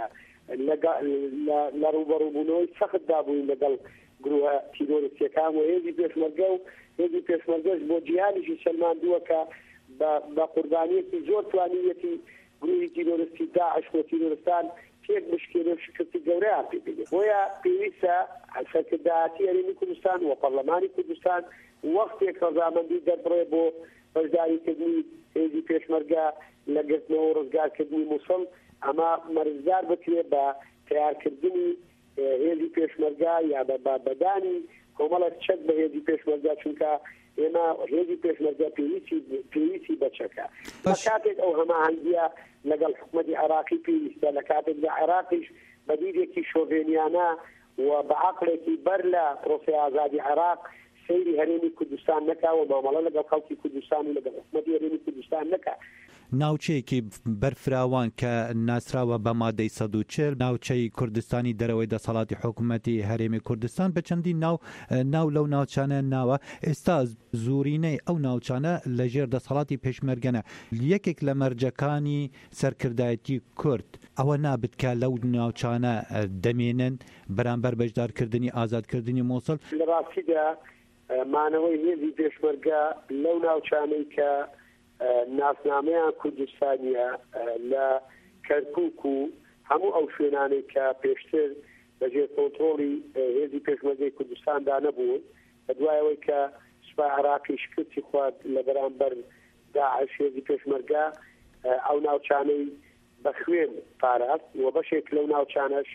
لە ڕوبەڕووبوونەوەی سەخت دابووین لەگەڵ گروهە تیرۆریستیەکان و هێزی پێشمەرگە و هێزی پێشمەرگەش بۆ جیهانیشی سەلماندووە کە بە قوربانیەتی زۆر توانیەتی گروهی تیرۆریستی داعش و تیرۆریستان پێک بشکێنێ و شکستی گەورەیان پێ بێت. بۆیە پێویستە سەرکردایەتی هەرێمی کوردستان و پەرلەمانی کوردستان وەختێک ڕەزامەندی دەربڕێ بۆ بەشداریکردنی هێزی پێشمەرگە لە گرتنەوە و ڕزگارکردنی مووسڵ ئەمە مەرزدار بکرێت بە تیارکردنی هێزی پێشمەرگە یا بە بەدانی کۆمەڵە چەک بە هێزی پێشمەرگە چونکە ئێمە هێزی پێشمەرگە پێویستی بەچەکە. لە کاتێک ئەو هەماهەنگیە لەگەڵ حکومەتی عێراقی پێویستە لە کاتێک لە عێراقیش بە دیدێکی شۆڤێنیانە و بە عەقڵێکی بەر لە پرۆسەی ئازادی عێراق سەیری هەرێمی کوردستان نەکا و مامەڵە لەگەڵ خەڵکی کوردستان و لەگەڵ حکومەتی هەرێمی کوردستان نەکا. ناوچەیەکی بەرفراوان کە ناسراوە بە مادەی سەد و چل ناوچەی کوردستانی دەرەوەی دەسەڵاتی حکوومەتی هەرێمی کوردستان بە چەندین ناو ناو لەو ناوچانە ناوە. ئێستا زورینەی ئەو ناوچانە لەژێر دەسەڵاتی پێشمەرگەنە. یەکێک لە مەرجەکانی سەرکردایەتی کورد ئەوە نابێت کە لەو ناوچانە دەمێنن بەرامبەر بەشدارکردنی ئازادکردنی مووسڵ. لە ڕاستیدا مانەوەی هێزی پێشمەرگە لەو ناوچانەی کە ناسنامەیان کوردستانیە لە کەرکووک و هەموو ئەو شوێنانەی کە پێشتر بەجێ کۆنتڕۆڵی هێزی پێشمەرگەی کوردستاندا نەبوون بە دوایەوەی کە سوپای عێراقی شکستی خوارد لە بەرامبەر داعش هێزی پێشمەرگە ئەو ناوچانەی بە خوێن پاراست و بەشێک لەو ناوچانەش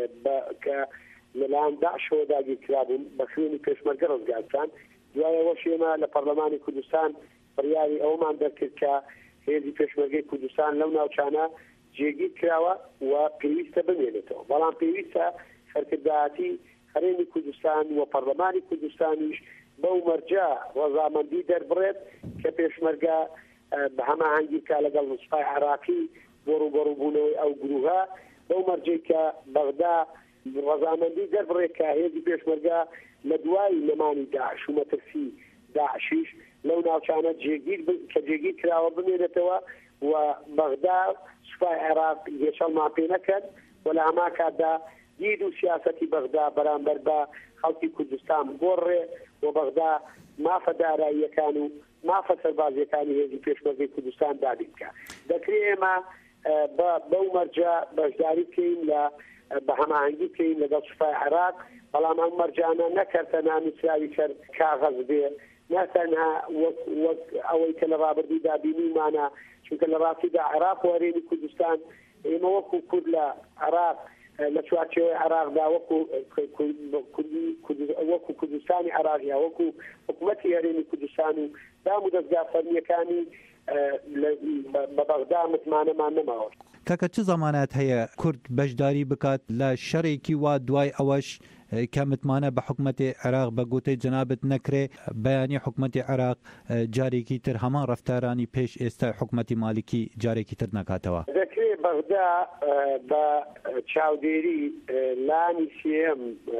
کە لەلایەن داعشەوە داگیرکرابوون بە خوێنی پێشمەرگە ڕزگارکان. دوایەوە شێمە لە پەرلەمانی کوردستان بڕیاری ئەومان دەرکرد کە هێزی پێشمەرگەی کوردستان لەو ناوچانە جێگیر کراوە و پێویستە بمێنێتەوە. بەڵام پێویستە سەرکردایەتی هەرێمی کوردستان و پەرلەمانی کوردستانیش بەو مەرجە ڕەزامەندی دەربڕێت کە پێشمەرگە بە هەماهەنگی کا لەگەڵ سوپای عێراقی بۆ ڕوبەڕووبوونەوەی ئەو گروهە بەو مەرجەی کە بەغدا ڕەزامەندی دەربڕێت کە هێزی پێشمەرگە لە دوای نەمانی داعش و مەترسی داعشیش لەو ناوچانە جێگیر کە جێگیر کراوە بمێنێتەوە و بەغدا سوپای عێراق هێچەڵمان پێ نەکرد و لە هەما کاتدا دید و سیاسەتی بەغدا بەرامبەر بە خەڵکی کوردستان گۆڕێ و بەغدا مافە داراییەکان و مافە سەربازیەکانی هێزی پێشمەرگەی کوردستان دابین بکە. دەکرێت ئێمە بەو مەرجە بەشداری بکەین لە بە هەماهەنگی بکەین لەگەڵ سوپای عێراق، بەڵام ئەم مەرجانە نەکەردە نانووسراوی سەر کاغەز بێ ناتەنها وەک ئەوەی کە لە ڕابردوودا بینیمانە چونکە لە ڕاستیدا عێراق و هەرێمی کوردستان ئێمە وەکو کورد لە عێراق لە چوارچێوەی عێراقدا وەکو وەکو کوردستانی عێراقیا وەکو حکوومەتی هەرێمی کوردستان و دام و دەستگا فەرمیەکانی بە بەغدا متمانەمان نەماوە. کاکە چ زەمانەت هەیە کورد بەشداری بکات لە شەڕێکی وا دوای ئەوەش کە متمانە بە حکوومەتی عێراق بە گوتەی جەنابەت نەکرێ بەیانی حکوومەتی عێراق جارێکی تر هەمان ڕەفتارانی پێش ئێستا حکوومەتی مالیکی جارێکی تر نکاتەوە؟ دەکرێت دەکرێت بەغدا بە چاودێری لانی سێم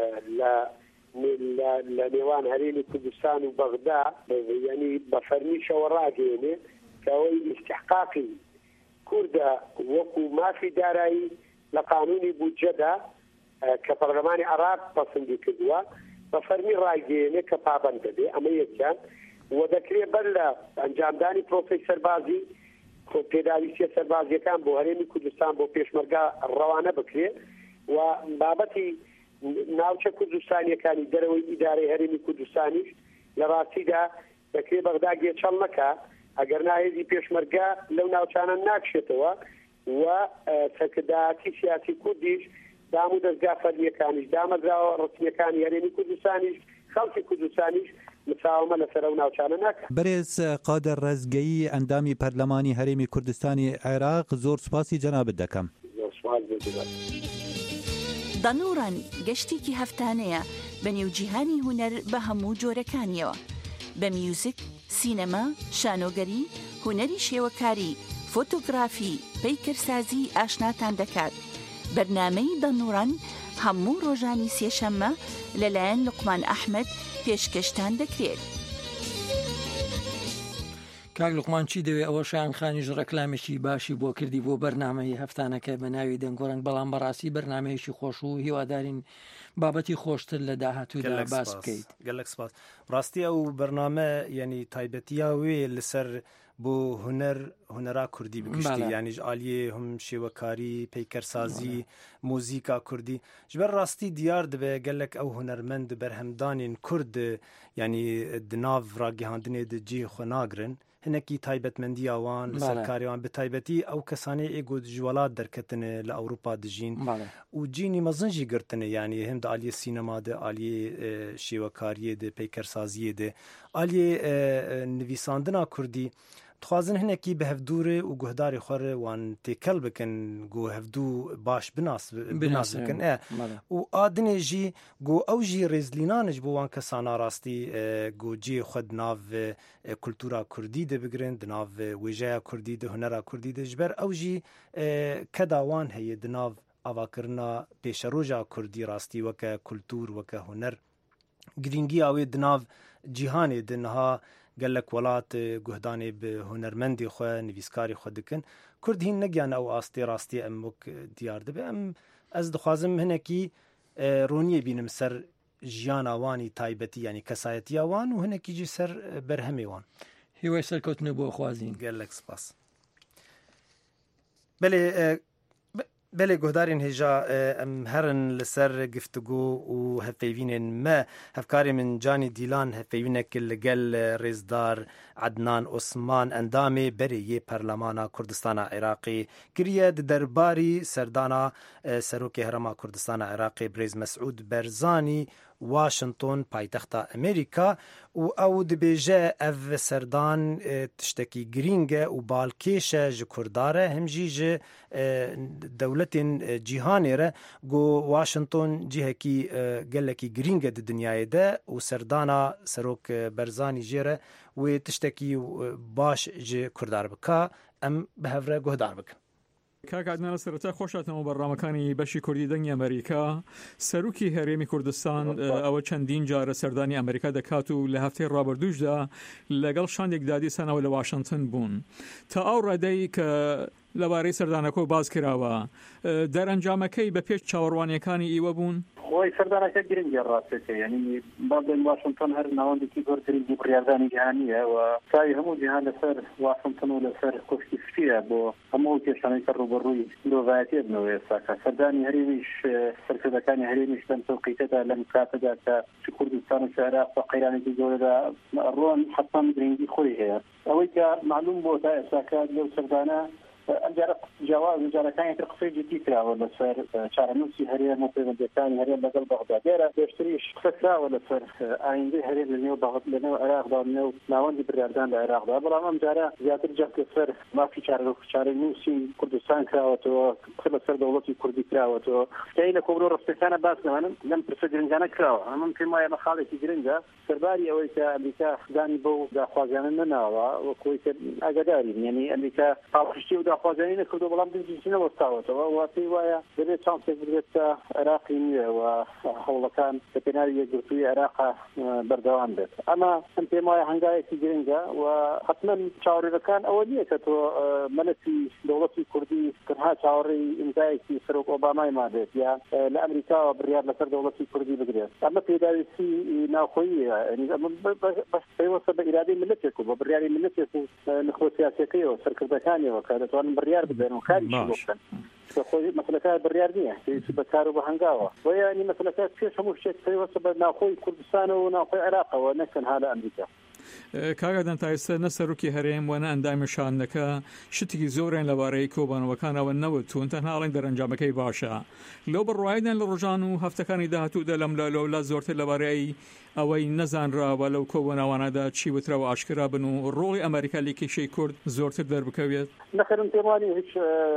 لە نێوان هەرێمی کوردستان و بەغدا یعنی بە فەرمیشەوە ڕاگەێنێ کە ئەوەی ئیستحقاقی کوردە وەکو مافی دارایی لە قانونی بودجەدا کە پەرلەمانی عێراق پەسەندی کردووە بە فەرمی ڕاگەێنێ کە پابەند دەبێ ئەمە یەکیان و دەکرێت بەر لە ئەنجامدانی پرۆسەی سەربازی پێداویستیە سەربازیەکان بۆ هەرێمی کوردستان بۆ پێشمەرگا ڕەوانە بکرێت و بابەتی ناوچە کوردستانیەکانی دەرەوەی ئیدارەی هەرێمی کوردستانیش لە ڕاستیدا دەکرێت بەغدا گێچەڵ نەکا ئەگەر ناهێزی پێشمەرگا لەو ناوچانە ناکشێتەوە و سەرکردایەتی سیاسی کوردیش دام و دەستگا فەرمیەکانیش دامەزراوە ڕسمیەکانی هەرێمی کوردستانیش خەڵکی کوردستانیش مساومە لەسەر ئەو ناوچانە ناکات. بەرێز قادر ڕێزگەیی ئەندامی پەرلەمانی هەرێمی کوردستانی عێراق زۆر سوپاسی جەنابەت دەکەم. زۆر سوپاس دەکەم. دانوڕان گەشتێکی هەفتانەیە بە نێوجیهانی هونەر بە هەموو جۆرەکانیەوە بە میوزیک، سینەما، شانۆگەری، هونەری شێوەکاری، فۆتۆگرافی، پەیکەرسازی ئاشناتان دەکات. بەرنامەی دانوڕان هەموو ڕۆژانی سێشەممە لەلایەن لوقمان ئەحمەد پێشکەشتان دەکرێت. کاک لوقمان چی دەوێت ئەوە شایان خانیش ڕەکلامێکی باشی بۆ کردی بۆ بەرنامەی هەفتانەکە بە ناوی دەنگۆڕنگ، بەڵام بەڕاستی بەرنمەیەکی خۆش و هیوادارین بابەتی خۆشتر لە داهاتوودا باس بکەیت. گەلێک سپاس. ڕاستی ئەو بەرنامە یعنی تایبەتیە وێ لەسەر بۆ هونەر هونەرا کوردی بگشتی یانیش عالیێ هەم شێوەکاری پەیکەرسازی مۆزیکا کوردی ژبەر ڕاستی دیار دەبێ گەلک ئەو هونەرمەند بەرهەمدانین کورد ینی دناو ڕاگەهاندنێ دجی خۆ ناگرن هەنێکی تایبەتمەندی ئەوان سەرکاریوان بە تایبەتی ئەو کەسانەی ئێگۆ جوڵات دەرکەتنە لە ئەوروپا دژین و جینی مەزنجی گرتنە ینی هەم عالیە سینەمادە عالیە شێوەکاریە دە پەیکەرسازیە دە عالیە نویساندنا کوردی دخوازن هەنێکی بە هەفدورێ و گوهداری خوارێ وان تێکەل بکەن گۆ هەفدوو باش بناس بناس بکەن ئە و ئادنێژی گۆ ئەوژی ڕێزلینانش بۆ وان کەسانە ڕاستی گۆجێ خود ناو کولتورا کوردی دەبگرن دناو وێژەیە کوردی دە هونەرا کوردی دەژبەر ئەوژی کەداوان هەیە دناو ئاواکردنا پێشەڕۆژا کوردی ڕاستی وەکە کولتور وەکە هونەر گرنگی ئەوێ دناو جیهانێ دنها گەلک وڵات گوهدانێ بە هونەرمەندی خۆ نویسکاری خۆ دکن کورد هین نەگیان ئەو ئاستی ڕاستی ئەم وەک دیار دەبێ ئەم ئەس دخوازم هەنێکی ڕۆنیە بینم سەر ژیان ئەوانی تایبەتی ینی کەسایەتی ئەوان و هەنێکیجی سەر بەرهەمێوان هیوای سەرکەوتنە بۆ خوازین گەلک سپاس. بەڵێ بەلێ گۆدارین هێژا ئەم هەرن لەسەر گفتگۆ و هەفەیوینێن مە هەفکاری من جانی دیلان هەفەیوینێک لەگەل ڕێزدار عەدنان عوسمان ئەندامێ بەرێیە پەرلەمانە کوردستانە عێراقی کریە دەرباری سەردانا سەرۆکی هەرەما کوردستانە عێراقی برێز مەسعود بەرزانی واشنطن پایتەختە ئەمریکا و ئەو دبێژە ئەڤ سەردان تشتێکی گرینگە و باڵکێشە ji کوردارە هەمژی ji دەولەتên cîhanê re got Washington cihekî gelekî giring e di dinyayê de û serdana Serok Berzanî jê re wê tiştekî baş ji Kurdar bika em bi hev re guhdar bikin. کاکاتنە سەرەتا خۆشاتەوە بەڕامەکانی بەشی کوردی دەنگی ئەمریکا سەرۆکی هەرێمی کوردستان ئەوە چەندین جارە سەردانی ئەمریکا دەکات و لە هەفتەی ڕابردووشدا لەگەڵ شاندێکدا دیسانەوە لە واشنگتن بوون تا ئەو ڕێدەی کە لەبارەی سەردانەکە باز کراوە دەرەنجامەکەی بە پێش چاوەڕوانیەکانی ئیوە بوون خۆی سەردانەکە گرنگی ڕاستەکە یعنی باڵێن واشنگتن هەر ناوەندێکی زۆر گرنگی بڕیاردانی جیهانیە و ساوی هەموو جیهان لەسەر واشنگتن و لەسەر کۆشتی سپیە بۆ هەموو کێشانەی کە ڕوبەڕووی مرۆڤایەتیە بنەوە ئێستاکە سەردانی هەرێمیش سەرکردەکانی هەرێمیش لەم تەوقیتەدا لەم کاتەدا کە کوردستان و عێراق بە قەیرانێکی زۆردا ڕۆن حەتماً گرنگی خۆی هەیە ئەوەی کە معلوم بۆ تا ئێستاکە لەو سەردانە ئەمجارە جیاواز جارەکانی تر قسەی جدی کراوە لەسەر چارەنووسی هەرێم و پەیوەندیەکانی هەرێم لەگەڵ بەغدا دیارە پێشتریش قسە کراوە لەسەر ئایندەی هەرێم لەنێو بەغد لەنێو عێراقدا لەنێو ناوەندی بڕیاردان لە عێراقدا بەڵام ئەمجارە زیاتر جەک لەسەر مافی چارەنووسی کوردستان کراوەتەوە قسە لەسەر دەوڵەتی کوردی کراوەتەوە کەی لە کۆبرۆ ڕستەکانە باس نەوانن لەم پرسە گرنگانە کراوە ئەمەم پێم وایە مەخاڵێکی گرنگە سەرباری ئەوەی کە ئەمریکا دانی بەو داخوازیانە نەناوە وەکۆی کە ئاگادارین یعنی ئەمریکا پاڵپشتی و داخوازیانی نەکردو بەڵام دژی نەوەستاوەتەوە و پێی وایە دەبێت چانسێک بدرێتە عێراقی نییە و هەوڵەکان بە پێناوی یەکگرتووی عێراقا بەردەوام بێت ئەمە ئەم پێم وایە هەنگاوێکی گرنگە و حتمما چاوەڕێەکان ئەوە نییە کە تۆ مەلەکی دەوڵەتی کوردی تەنها چاوەڕێی ئیمزایەکی سەرۆک ئۆبامای مابێت یا لە ئەمریکاوە بڕیار لەسەر دەوڵەتی کوردی بگرێت ئەمە پێداویستی ناوخۆییە پێوەستە بە ئیرادەی ملەتێک و بە بڕیاری ملەتێک و نخۆ سیاسەکەیەوە سەرکردەکانیەوە کە دەتوانن بڕیار بدەن و کاریشی بکەن خۆی مەسلەکە بڕیار نییە بەکار و بە هەنگاوە و یانی مەسلەکە پێش هەموو شتێک پێوەستە بە ناوخۆی کوردستانەوە و ناوخۆی عێراقەوە نەک تەنها لە ئەمریکا. کاگادان تا ئێستا نە سەرۆکی هەرێم و نە ئەندامی شانەکە شتێکی زۆریان لەبارەی کۆبانەوەکانەوە نەوتون تەنها ئەڵێن دەرەنجامەکەی باشە لەو بڕواایدان لە ڕۆژان و هەفتەکانی داهاتوودا لەم لە لەولا زۆرتر لەبارەی ئەوەی نەزانراوە لەو کۆبوونەوانەدا چی وترەوە ئاشکرا بن و ڕۆڵی ئەمریکا لە کێشەی کورد زۆرتر دەربکەوێت نەخرم پێوانی هیچ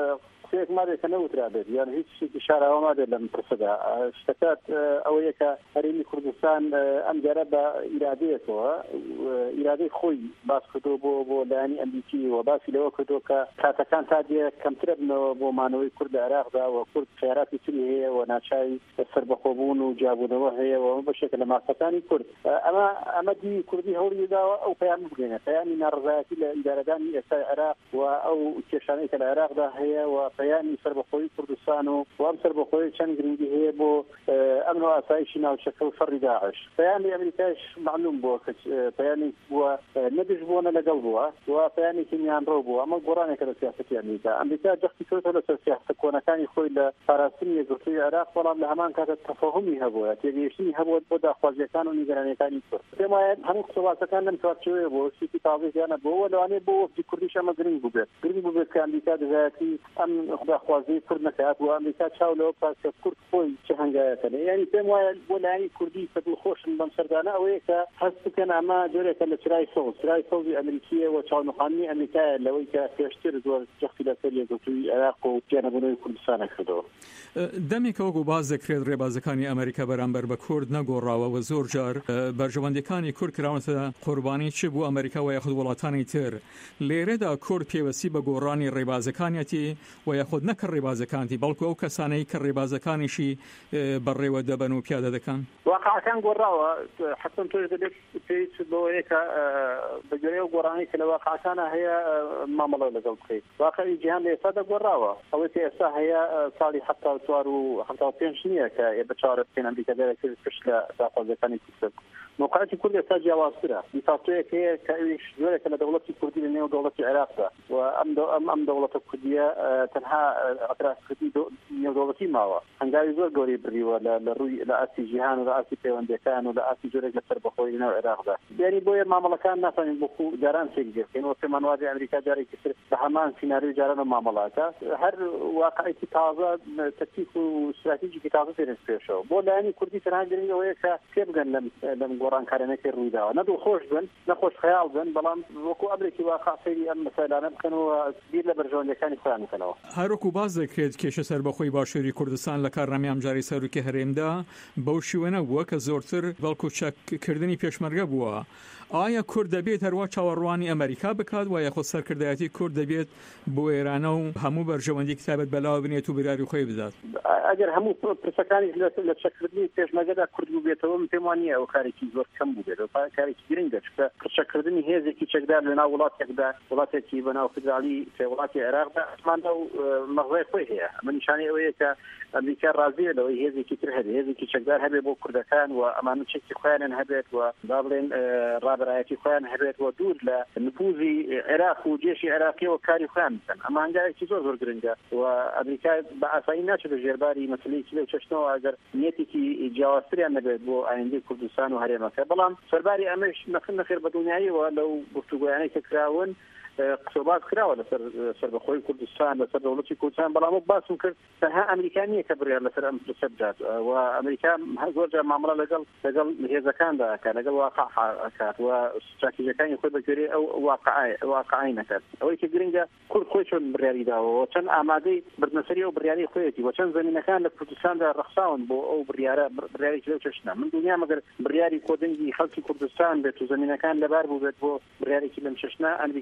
شتێک مادێکە نەوترا بێت یان هیچ شتێکی شاراوە مادێت لەم پرسەدا شتەکات ئەوەیە کە هەرێمی کوردستان ئەم جارە بە ئیرادەیەکەوە ئیرادەی خۆی باس کردو بۆ بۆ لایەنی ئەمریکی و باسی لەوە کردو کە کاتەکان تا دێ کەمترە بنەوە بۆ مانەوەی کورد لە عێراقدا و کورد خێراتی تری هەیە و ناچاری سەربەخۆبوون و جیابوونەوە هەیە و بەشێکە لە مافەکانی کورد ئەمە ئەمە دی کوردی هەوڵی داوە ئەو پەیام بگرێنێت پەیامی ناڕزایەتی لە ئیدارەدانی ئێستای عێراق و ئەو کێشانەی کە لە عێراقدا هەیە و پەیامی سەربەخۆیی کوردستان و وام سەربەخۆیی چەند گرنگی هەیە بۆ ئەمن و ئاسایشی ناوچەکە و شەڕی داعش پەیامی ئەمریکاش معلوم بووە کە پەیامی بووە نەدژ بوونە لەگەڵ بووە و پەیامێکی میانڕۆ بووە ئەمە گۆڕانێکە لە سیاسەتی ئەمریکا ئەمریکا جەختی کردەوە لەسەر سیاسەتە کۆنەکانی خۆی لە پاراستنی یەکگرتووی عێراق بەڵام لە هەمان کاتە تەفاهمی هەبووە تێگەیشتنی هەبووە بۆ داخوازیەکان و نیگەرانیەکانی کورد پێم وایە هەموو قسەباسەکان لەم چوارچێوەیە بۆ شتی تازەیانە بۆەوە لەوانەیە بۆ وەفدی کوردیش ئەمە گرنگ بووبێت گرنگ بووبێت کە ئەمریکا دەزایەتی ئەم داخوازی کورد نەکات و ئەمریکا چاو لەوە کە کورد خۆی چه هەنگایەکەن یعنی پێم وایە بۆ لایەنی کوردی کە دڵخۆشن بەم سەردانە ئەوەیە کە هەست بکەن ئەمە جۆرێکە لە چرای سەوز چرای سەوزی ئەمریکیە و چاونەخانی ئەمریکایە لەوەی کە پێشتر زۆر جەختی لەسەر یەکگرتووی عێراق و گیانەبوونەوەی کوردستانە کردەوە دەمێکە وەکو باز دەکرێت ڕێبازەکانی ئەمریکا بەرامبەر بە کورد نەگۆڕاوە و زۆر جار بەرژەوەندەکانی کورد کراونەتە قوربانی چ بوو ئەمریکا و یاخود وڵاتانی تر لێرەدا کورد پێوەستی بە گۆڕانی ڕێبازەکانیەتی و یاخود نەکە ڕێبازەکانتی بەڵکو ئەو کەسانەی کە ڕێبازەکانیشی بەڕێوە دەبەن و پیادە دەکەن واقعەکان گۆڕاوە حتم تۆ دەبێت پێویست بەوەیە کە بەگوێرەی و گۆڕانی کە لە واقعەکانە هەیە مامەڵە لەگەڵ بکەیت واقعی جیهان لە ئێستا دەگۆڕاوە ئەوەی کە ئێستا هەیە ساڵی هەفتا و چوار و هەفتا و پێنج نییە کە بە چارە بکەین ئەمریکا دەرەکرد پشت لە داخوازیەکانی کورد موقعەتی کورد ئێستا جیاوازترە دیفاکتۆیەک هەیە کە ئەویش جۆرێکە لە دەوڵەتی کوردی لە نێو دەوڵەتی عێراقدا و ئەم ئەم دەوڵەتە کوردیە تەنها ئەتراسکردی نێودەوڵەتی ماوە هەنگاوی زۆر گەوری بڕیوە لە ڕووی لە ئاسی جیهان و لە ئاسی پەیوەندیەکان و لە ئاسی جۆرێک لە سەربەخۆی لەناو عێراقدا یعنی بۆیە مامەڵەکان ناتوانین بۆ جاران تێک بێتین و پێمانوازی ئەمریکا جارێکی تر بە هەمان سیناریۆ جاران و مامەڵاتە هەر واقعیتی تازە تەکتیک و استراتیژیکی تازە تێنێت پێشەوە بۆ لایەنی کوردی تەنها گرنگەوەیە کە پێ بگەن لەم گۆڕانکارانەکەی ڕوویداوە نەدڵخۆش بن نەخۆش خەیاڵ بن بەڵام وەکو ئەبرێکی واقع سەیری ئەم مەسایلانە بکەنەوە بیر لە بەرژەوەندەکانی خۆیان بکەنەوە هەروەکو باز دەکرێت کێشە سەربەخۆی باشووری کوردستان لە کارڕەمی ئەمجاری سەرۆکی هەرێمدا بەو شێوەیە بووە کە زۆرتر بەڵکو چەککردنی پێشمەرگە بووە ئایا کورد دەبێت هەروە چاوەڕوانی ئەمریکا بکات و یاخۆ سەرکردایەتی کورد دەبێت بۆ ئێرانە و هەموو بەرژەوەندی کتابەت بەلاوە بنێت و بریاری خۆی بدات ئەگەر هەموو پرسەکانی لە چەکردنی پێشمەرگەدا کورد بووبێتەوە من پێم وانە ئەو کارێکی زۆر کەم بووبێت کارێکی گرنگە چکە پرسەکردنی هێزێکی چەکدار لەناو وڵاتێکدا وڵاتێکی بەناو فدرالی وڵاتی عێراقدا ئەماندا و مەغزای خۆی هەیە ئەمە نیشانەی ئەوەیە کە ئەمریکا ڕازیە لەوەی هێزێکی تر هەبێت هێزێکی چەکدار هەبێت بۆ کوردەکان و ئەمانە چێکی خۆیانیان هەبێت و با بڵێن ڕابەرایەتی خۆیان هەبێت و دوور لە نفوذی عێراق و جێشی عێراقی و کاری خۆیان بکەن ئەمە هەنگاوێکی زۆر زۆر گرنگە و ئەمریکا بە ئاسایی ناچێت بە ژێرباری مەسلەیەکی لەو چەشتنەوە ئەگەر نیەتێکی جیاوازتریان نەبێت بۆ ئایندەی کوردستان و هەرێمەکە بەڵام سەرباری ئەمەش نەخن نەخێر بە دنیاییەوە لەو گفتوگویانەی کە کراون قسەباز کراوە لەسەر سەربەخۆی کوردستان لەسەر دەوڵەتی کوردستان بەڵام باسم کرد تەنها ئەمریکا نییە کە بڕیار لەسەر ئەم پرسە بدات و ئەمریکا زۆر جار مامەڵە لەگەڵ لەگەڵ هێزەکاندا ئەکات لەگەڵ واقع ئەکات و استراتیژیەکانی خۆی بەگوێرەی ئەو واقعی نەکات ئەوەی کە گرنگە کورد خۆی چۆن بڕیاری داوە چەند ئامادەی بردنەسەری ئەو بڕیاری خۆیەتی و چەند زمینەکان لە کوردستاندا ڕەخساون بۆ ئەو بڕیارە بڕیارێکی لەو چەشنە من دنیا مەگەر بڕیاری کۆدنگی خەڵکی کوردستان بێت و زمینەکان لەبار بوو بێت بۆ بڕیارێکی لەم چەشنە ئەمریکا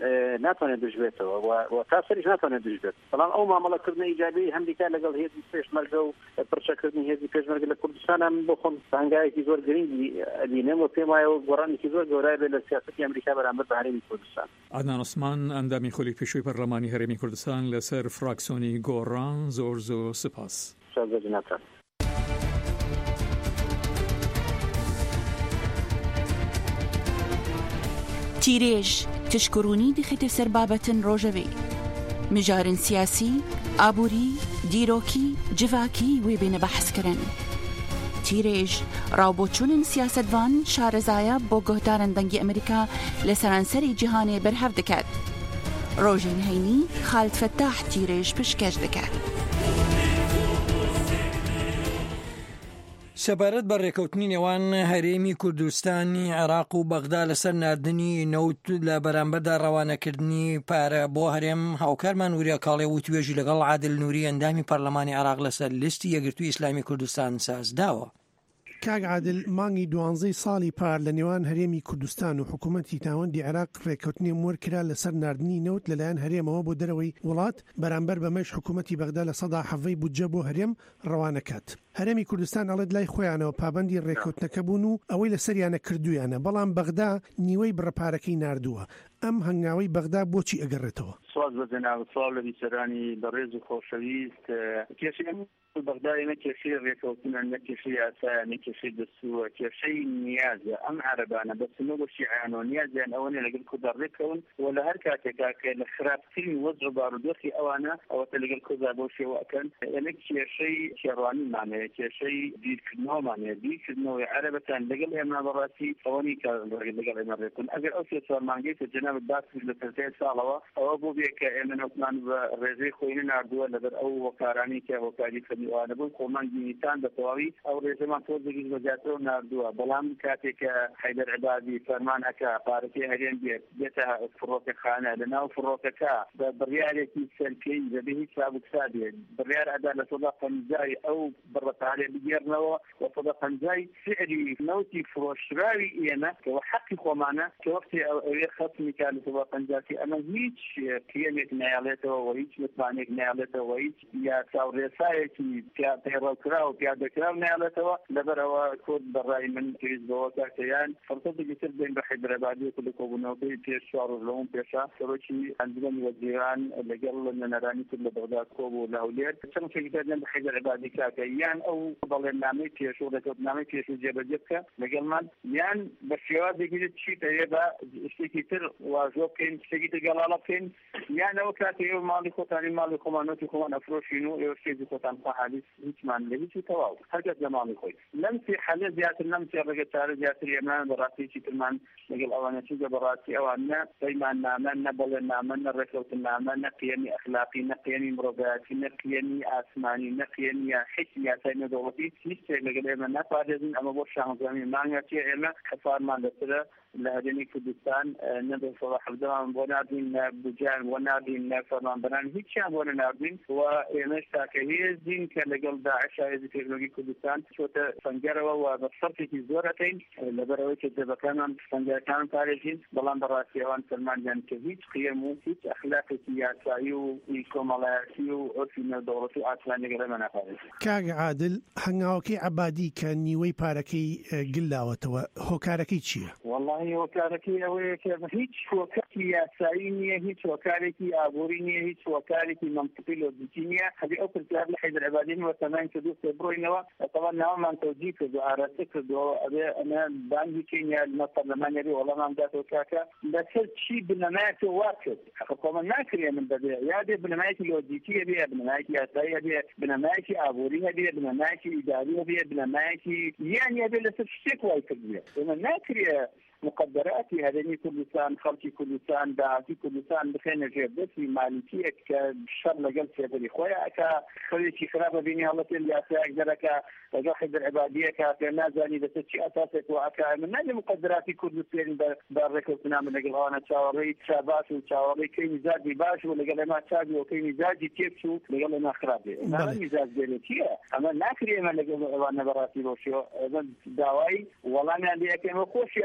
ناتوانێت دژبێتەوە و تا سەریش ناتوانێت دژبێت بەڵام ئەو مامەڵەکردنە ئیجابی هەمریکا لەگەڵ هێزی پێشمەرگە و پرچەکردنی هێزی پێشمەرگە لە کوردستان بۆ خۆم سانگایەکی زۆر گرنگی ئەبینم و پێم وایە گۆڕانێکی زۆر گەورەی بێت لە سیاسەتی ئەمریکا بەرامبەر بە هەرێمی کوردستان. عەدنان عوسمان ئەندامی خۆلی پێشووی پەرلەمانی هەرێمی کوردستان لەسەر فراکسیۆنی گۆڕان زۆر زۆر سپاس. شازەجناتان. تیرێژ تشکڕوونی دخێتە سەر بابەتن ڕۆژەوێ مجارن سیاسی ئابووری دیرۆکی جڤاکی وێ بێنە بەحسکردن تیرێژ ڕاوبۆچوونن سیاسەتوان شارەزایە بۆ گۆهدارن دەنگی ئەمریکا لە سەرانسەری جیهانێ بەرهەف دەکات ڕۆژین هەینی خالد فەتاح تیرێژ پشکەش دەکات. سەبارەت بە ڕێکەوتنی نێوان هەرێمی کوردستانی عێراق و بەغدا لەسەر ناردنی نەوت لە بەرامبەردا ڕەوانەکردنی پارە بۆ هەرێم هاوکارمان وریە کاڵێ وتوێژی لەگەڵ عادل نووری ئەندامی پەرلەمانی عێراق لەسەر لیستی یەکگرتووی ئیسلامی کوردستان سازداوە. کاگ عادل مانگی دوانزەی ساڵی پار لە نێوان هەرێمی کوردستان و حکوومەتی تاوەندی عێراق ڕێکەوتنی وەرکرا لەسەر ناردنی نەوت لەلایەن هەرێمەوە بۆ دەرەوەی وڵات بەرامبەر بەمەش حکوومەتی بەغدا لە سەدا حەڤەی بودجە بۆ هەرێم ڕەوانەکات. هەرێمی کوردستان ئەڵێت لای خۆیانەوە پابەندی ڕێکەوتنەکە بوون و ئەوەی لەسەریانە کردویانە بەڵام بەغدا نیوەی بڕەپارەکەی ناردووە. ئەم هەنگاوی بەغدا بۆچی ئەگەڕێتەوە؟ سواز بە جەناب سواڵ لە بیسەرانی بەڕێز و خۆشەویست کێشەی بەغدای نە کێشەی ڕێکەوتنە نە کێشەی یاسایە نە کێشەی دەستووە کێشەی نیازە ئەم عەرەبانە بەسنە بە شیعیانەوە نیازیان ئەوەنێ لەگەڵ کوردا ڕێکەون و لە هەر کاتێکا کە لە خراپترین وەزع بارودۆخی ئەوانە ئەوەتە لەگەڵ کوردا بۆ شێوە ئەکەن ئەنە کێشەی شێڕوانیمانەیە کێشەی بیرکردنەوەمانەیە بیرکردنەوەی عەرەبەتان لەگەڵ ئێمە بەڕاستی ئەوەنی کە لەگەڵ ئێمە ڕێکن ئەگەر ئەو سێ چوار مانگەی کە جەنابەت باس لە سەرەتای ساڵەوە ئەوە بۆ بێ کە ئێمە نەوتمان بە ڕێژەی خۆی ناردووە لەبەر ئەو وەکارانی کە هۆکاری کردنیوانە بوون خۆمانگی نیتان بە تەواوی ئەو ڕێژەمان تۆزێکی بەجاتەوە ناردووە بەڵام کاتێک کە حەیدەر عیبادی فەرمان ئەکا پارەکەی هەرێم بێت بێتە فڕۆکەخانە لە ناو فڕۆکەکە بە بڕیارێکی سەرکەی دەبێ هیچ سابکسا بێت بڕیار ئەدا لە سەدا پەنجای ئەو بڕەپارێ بگێڕنەوە و سەدا پەنجای سعری نەوتی فرۆشراوی ئێمە کەەوە حەقی خۆمانە کە وەختی ئەوێ خەتمی کا لە سەدا پەنجاتی ئەمە هیچ قیەمێک نایڵێتەوە و هیچ متمانێک نایڵێتەوە هیچ یا چاوڕێسایەکی پێڕەوکرا و پیادەکرا نایڵێتەوە لەبەرەوە کورد بەڕای من پێویست بەوە کاکەیان فەرسەتێکی تر بین بە حەیدەر عیبادی و لە کۆبوونەوەکەی پێش چوار ڕۆژ لەوەم پێشا سەرۆکی ئەنجومەنی وەزیران لەگەڵ نەنەرانی کرد لە بەغدا کۆبوو لە هەولێر چەند شتێکی تر بە حەیدەر عیبادی کاکە یان ئەو بەڵێننامەی پێش و ڕێکەوتنامەی پێش و جێبەجێ بکە لەگەڵمان یان بە شێوازێکی چی دەوێ بە شتێکی تر واژۆ بکەین شتێکی تر گەڵاڵە بکەین یان ئەوە کاتێ ئێوە ماڵی خۆتانی ماڵی خۆمانەتی خۆمان ئەفرۆشین و ئێوە شتێکی خۆتان خواحالیس هیچمان لە هیچی تەواو هەرکەس لە ماڵی خۆی لەم سێ حەلە زیاتر لەم سێ ڕێگە چارە زیاتر ئێمان بەڕاستیی ترمان لەگەڵ ئەوانە چیزە بەڕاستی ئەوان نە پەیماننامە نە بەڵێننامە نە ڕێکەوتنامە نە قیەمی ئەخلاقی نە قیەمی مرۆڤایەتی نە قیەمی ئاسمانی نە قیەمی یا حیچ یاسای نەدەوڵەتی هیچ شتێک لەگەڵ ئێمە نەپارێزین ئەمە بۆ شانزەمی مانگە چیە ئێمە حەفارمان لەسرە لە هەرێمی کوردستان نەبێ سەڵا حەفدەمان بۆ ناردین نە بوجان بۆ ناردین نە فەرمانبەران هیچیان بۆ نەناردین و ئێمەش تاکە هێزین کە لەگەڵ داعش هێزی پێشمەرگی کوردستان چۆتە سەنگەرەوە و بە شەڕێکی زۆر ئەکەین لەبەرەوەی کە جێبەکانمان سەنگەرەکان پارێزین بەڵام بەڕاستی ئەوان فەرمانیان کە هیچ قیەم و هیچ ئەخلاقێکی یاسایی و کۆمەڵایەتی و ئۆرفی نەدەوڵەتی و ئاسمان لەگەڵ ئێمە ناپارێزین. کاگ عادل هەنگاوەکەی عەبادی کە نیوەی پارەکەی گلاوەتەوە هۆکارەکەی چییە؟ والله هۆکارەکەی ئەوەیە کە هیچ هۆکارێکی یاسایی نییە هیچ هۆکارێکی ئابووری نییە هیچ هۆکارێکی منطقی لۆجیکی نییە هەبێ ئەو پرسیار لە حەیدەر عیبادی وەتەمان کردو کە بڕۆینەوە ئەتەوان ناومان تەوجیه کردو ئاراستە کردەوە ئەبێ ئەمە بانگی کەینیا لە پەرلەمانی هەبێ وەڵامان داتەوە کاکە لەسەر چی بنەمایەکە وا کرد حکومە ناکرێ من بەبێ یا بێ بنەمایەکی لۆجیکی هەبێ بنەمایەکی یاسایی هەبێ بنەمایەکی ئابووری هەبێ بنەمایەکی ئیداری هەبێ بنەمایەکی یان هەبێ لەسەر شتێک وای کردوێ ئێمە ناکرێ مقدراتی هەرێمی کوردستان خەڵکی کوردستان داهاتی کوردستان بخێنە ژێر دەستی مالیکیەک کە شەڕ لەگەڵ سێبەری خۆیان ئەکا خەڵێکی خراپە بینی هەڵەتێ یاسایەک دەرەکە لەگەڵ حەیدەر عیبادیەکە پێ نازانی دەسێت چی ئەساسێک و ئەکا من نازانم مقدراتی کوردستان بە ڕێکەوتنامە لەگەڵ ئەوانە چاوەڕێی چاباش و چاوەڕێی کەی میزاجی باش و لەگەڵ ئێمە چاوی و کەی میزاجی تێکچ و لەگەڵ ئێمە خراپ بێ ناوە میزاج بێت چییە ئەمە ناکرێ ئێمە لەگەڵ ئەوانە بەڕاستی بۆ شێوە داوای وەڵامیان لێ ئەکەین و خۆشی ئەزانی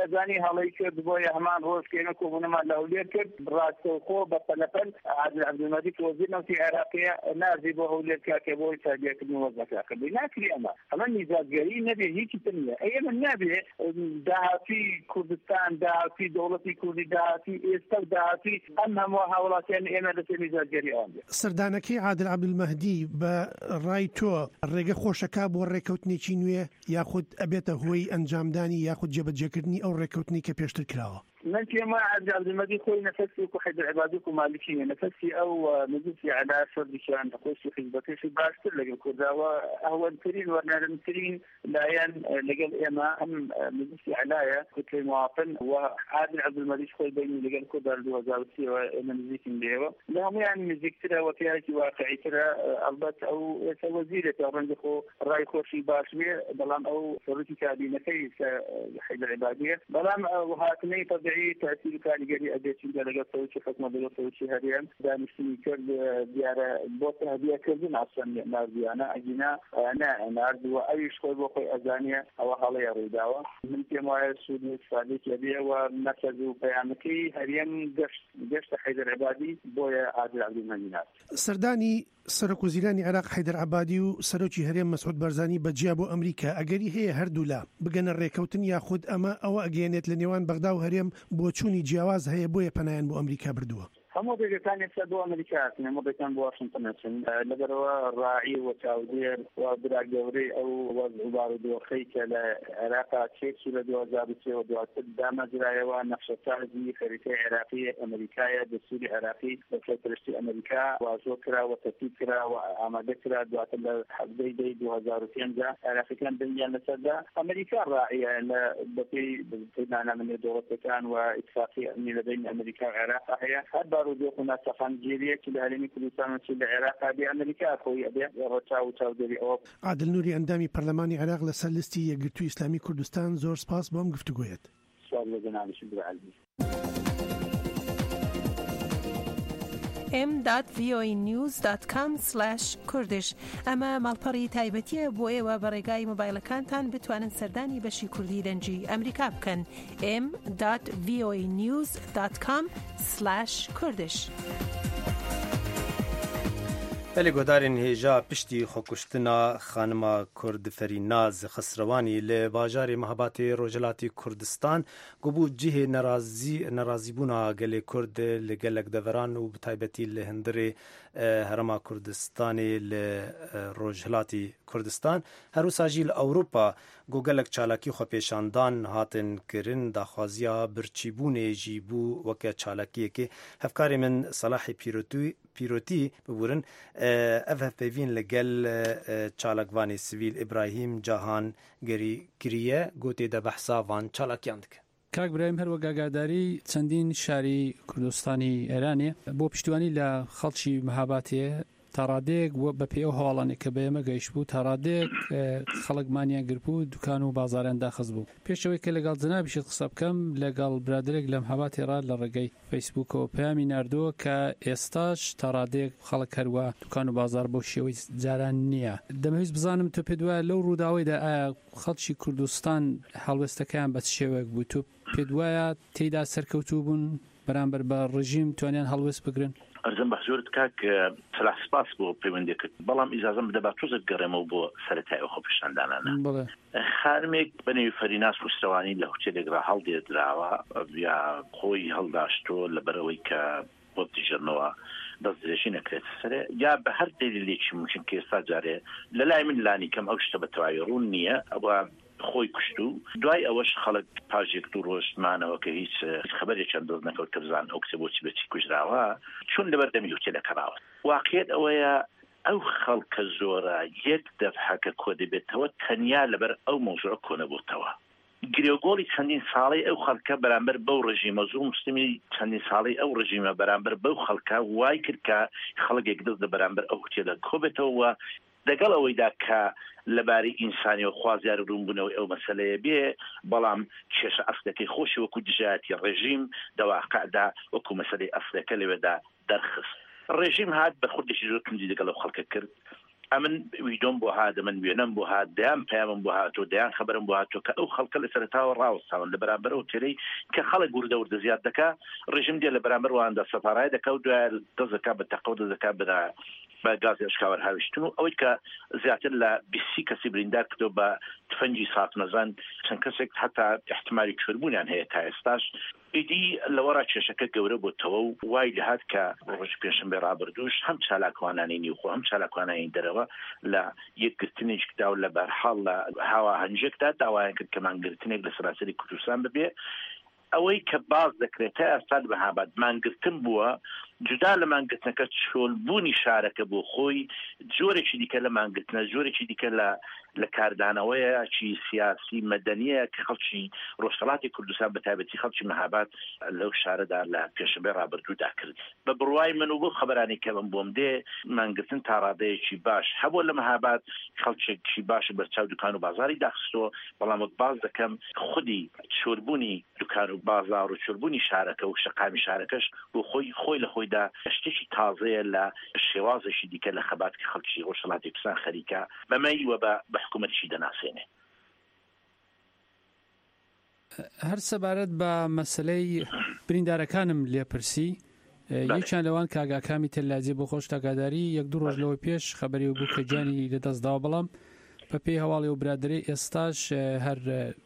هەڵی کرد بۆیە هەمان ڕۆژکێنە کۆبوونەمان لە هەولێر کرد ڕاستەوخۆ بە پەلەپەل عادل عەبدولمەجید وەزیر نەوتی عێراقیە نازی بۆ هەولێر کاکێ بۆی تادیەکردنی وەزنەکە کردی ناکری ئەمە ئەمە نیزادگەری نەبێ هیچی تر نییە ئەمە نابێ داهاتی کوردستان داهاتی دەوڵەتی کوردی داهاتی ئێستا و داهاتی ئەم هەموو هاوڵاتیان ئێمە لەسەر نیزادگەری ئەوان بێ. سەردانەکەی عادل عەبدولمەهدی بە ڕای تۆ ڕێگە خۆشەکە بۆ ڕێکەوتنێکی نوێ یاخود ئەبێتە هۆی ئەنجامدانی یاخود جێبەجێکردنی ئەو ڕێکەوتنی کە پێشتر کراوە؟ من كما عبد عبدالمجيد خوي نفسي وحيد عبادك ومالكية نفسي أو نجسي على فرد كان تقوسي حزبتي في باشتر لقل كذا وهو الكرين ورنا المكرين لايان لقل إما أم نجسي علايا كتلي مواطن وعادل عبدالمجيد خوي بيني لقل كذا الوزارتي وإما نزيك مليوة لهم يعني نزيك ترى وتياجي واقعي ترى ألبت أو وزيرة رنجخو راي خوشي باشمير بلام أو فرد كابينة كيس حيد العبادية بلام وهاتني طبيعي تأثير كان جري أديتين درجة صوتي حكم درجة صوتي هريان دانشتني كرد ديارة بوته هدية كردين عشان ناردي أنا أجينا أنا نارد وأي شيء بقي أزانية أو حالي ريداوة من كما السودان السعودية كبيرة ومركز بيانكي هريان جشت جشت حيدر عبادي بويا عادل عبد المجيد سرداني سەرۆک وەزیرانی عێراق حەیدەر عەبادی و سەرۆکی هەرێم مەسعود بەرزانی بەجیا بۆ ئەمریکا ئەگەری هەیە هەردوو لا بگەنە ڕێکەوتن یاخود ئەمە ئەوە ئەگەێنێت لە نێوان بەغدا و هەرێم بۆ چوونی جیاواز هەیە بۆیە پەنایان بۆ ئەمریکا بردووە. همو بيجتاني سدوا أمريكا همو بيجتان بواشنطن لبروا راعي وتعودير وبراق دوري أو وضع دوخيك لعراق تشيك سورة دوزارتي ودواتد داما جرايا ونفس التعزي خريطة عراقية أمريكية دستوري عراقي بفترشتي أمريكا وزوكرا وتتيكرا وعمادكرا دواتد حبدي دي دوزارتين جا عراقي كان دنيا نسدا أمريكا راعية لبطي بطينا من دولتكان واتفاقية من بين أمريكا وعراق هي ودوقنا تفنجيرية كده هلمي كردستان وشيل العراق بأمريكا خوي أبي رجع وتودري أو عادل نوري أندامي برلماني عراق لسلستي يقرتو إسلامي كردستان زور سباس بوم قفتقويت سؤال لجنابي شبه علمي ام دات وی او ای نیوز دات کام سلاش کوردش ئەمە ماڵپەڕی تایبەتیە بۆ ئێوە بە ڕێگای مۆبایلەکانتان بتوانن سەردانی بەشی کوردی دەنجی ئەمریکا بکەن ام دات وی او ای نیوز دات کام سلاش کوردش. بەێ گۆدارین هێژا پشتی خۆکوشتنا خانما کوردفەریناز خسروانی لە باژارێ مەهەباتێ ڕۆژهەڵاتی کوردستان گوبوو جihê nerazîbûna gelê Kurd li gelek deveran û bi taybetî li hindirê herêma Kurdistanê li Rojhilatî Kurdistan her wisa jî li Ewropa got gelek çalakî xwepêşandan hatin kirin daxwaziya birçîbûnê jî bû weke çalakiyekê hevkarê min Salahê Pîrotî bibûrin ev hevpeyvîn li gel çalakvanê sivîl İbrahîm Cahan kiriye gotê de behsa van çalakiyan dike. کاک برایم هەروە گاگاداری چەندین شاری کوردستانی ئێرانێ بۆ پشتیوانی لە خەڵکی مەهاباتێ تاڕادێک بە پێ ئەو هەواڵانێک کە بەێمە گەیشت بوو تاڕادێک خەڵکمانیان گربوو دوکان و بازاریان داخست بوو پێشەوەی کە لەگەڵ جنابیشت قسە بکەم لەگەڵ برادرێک لە مەهاباتی ڕاد لە ڕێگەی فەیسبووکەوە پەیامی ناردووە کە ئێستاش تاڕادێک خەڵک هەروە دوکان و بازار بۆ شێوەی جاران نییە دەمەویست بزانم تۆ پێ دوایە لەو ڕووداوەیدا ئایا خەڵکی کوردستان هەڵوێستەکەیان بە شێوەیەک بوو تۆ پێ دوایە تێیدا سەرکەوتوو بوون بەرامبەر بە ڕژیم توانیان هەڵوێست بگرن ئەرزم بە حزورت کاک سلاح سپاس بۆ پەیوەندیکرد بەڵام ئیجازەم بدە با تووزت گەڕێمەوە بۆ سەرەتای ئەو خۆپیشاندانانە خانمێک بەنێوی فەریناس کوستەوانی لە هوتێلێکرا هەڵدێدراوە یا خۆی هەڵداشتۆ لەبەرەوەی کە بۆ بتیژێنەوە دەست درێژی نەکرێت سەرێ یا بە هەر دلیلێکی ممکن کە ئێستا جارێ لە لای من لانی کەم ئەو شتە بە تەواوی ڕوون نییە ئەوە خۆی کوشت و دوای ئەوەش خەڵک پاژێک دوو ڕۆژمانەوە کە هیچ خەبەرێکیان دۆز نەکەوت کە بزان ئەو کچە بۆچی بەچی کوژراوە چون لەبەردەمی هوتێلەکەراوە واقعیت ئەوەیە ئەو خەڵکە زۆرە یەک دەفعەکە کۆ دەبێتەوە تەنیا لەبەر ئەو مەوزوعە کۆ نەبووتەوە گرێگۆڵی چەندین ساڵی ئەو خەڵکە بەرامبەر بەو ڕژیمە زوو مسلمی چەندین ساڵی ئەو ڕژیمە بەرامبەر بەو خەڵکە وای کرد کە خەڵکێک دەست لە بەرامبەر ئەو هوتێلە کۆ بێتەوە لەگەڵ ئەوەیدا کە لەبارەی ئینسانی و خوازیار ڕوونبوونەوەی ئەو مەسەلەیە بێ بەڵام کێشە ئەسلەکەی خۆشی وەکو دژایەتی ڕێژیم دەواقعدا وەکو مەسەلەی ئەسلەکە لەوێدا دەرخست ڕێژیم هات بە خودێکی زۆر کندی لەگەڵ ئەو خەڵکە کرد ئەمن ویدۆم بۆ هات من وێنەم بۆ هات دەیان پەیامم بۆ هاتۆ دەیان خەبەرم بۆ هاتۆ کە ئەو خەڵکە لە سەرتاوە ڕاوەستاون لە بەرامبەر ئەو تێرەی کە خەڵک وردە وردە زیاد دەکا ڕژیم دێ لە بەرامبەر واندا سەپارای دەکا و دوای دەزەکا بە تەقەو دەزەکا بەدا بە گازی ئەشکاوەر هاویشتن و ئەوەی کە زیاتر لە بیستی کەسی بریندار کردو بە تفەنگی ساتمەزان چەند کەسێک حتا احتمالی کوێربوونیان هەیە تا ئێستاش ئیدی لەوەڕا کێشەکە گەورە بۆتەوە و وای لەهات کە ڕۆژ پێشەمبێ ڕابردووش هەم چالاکوانانی نیوخۆ هەم چالاکوانانی دەرەوە لە یەکگرتنێکدا و لە بەرحاڵ لە هاوا هەنجێکدا داوایان کرد کە مانگرتنێک لە سەراسەری کوردستان ببێ ئەوەی کە باز دەکرێتە ئەستا بەهاباد مانگرتن بووە جودا لە مانگرتنەکە چۆلبوونی شارەکە بۆ خۆی جۆرێکی دیکە لە مانگرتنە جۆرێکی دیکە لە لە کاردانەوەیە چی سیاسی مەدەنیە کە خەڵکی ڕۆژهەڵاتی کوردستان بە تایبەتی خەڵکی مەهاباد لەو شارەدا لە پێشەمبێ ڕابردوودا کرد بە بڕوای من و بۆ خەبەرانی کە من بۆم دێ مانگرتن تا ڕادەیەکی باش هەبوو لە مەهاباد خەڵکێکی باش بەرچاو دوکان و بازاری داخستۆ بەڵام باز دەکەم خودی چۆربوونی دوکان و بازار و چۆربوونی شارەکە و شەقامی شارەکەش بۆ خۆی خۆی لە خۆیدا شتێکی تازەیە لە شێوازێکی دیکە لە خەبات کە خەڵکی ڕۆژهەڵاتی کوردستان خەریکە بەمەی وە بە حکوومەتیشی دەناسێنێ. هەر سەبارەت بە مەسلەی بریندارەکانم لێپرسی یەکیان لەوان کاگاکامی تەلاجێ بۆ خۆش تاگاداری یەک دوو ڕۆژ لەوەی پێش خەبەری بوو کە گیانی لەدەستداوە بەڵام بە پێی هەواڵی و برادری ئێستاش هەر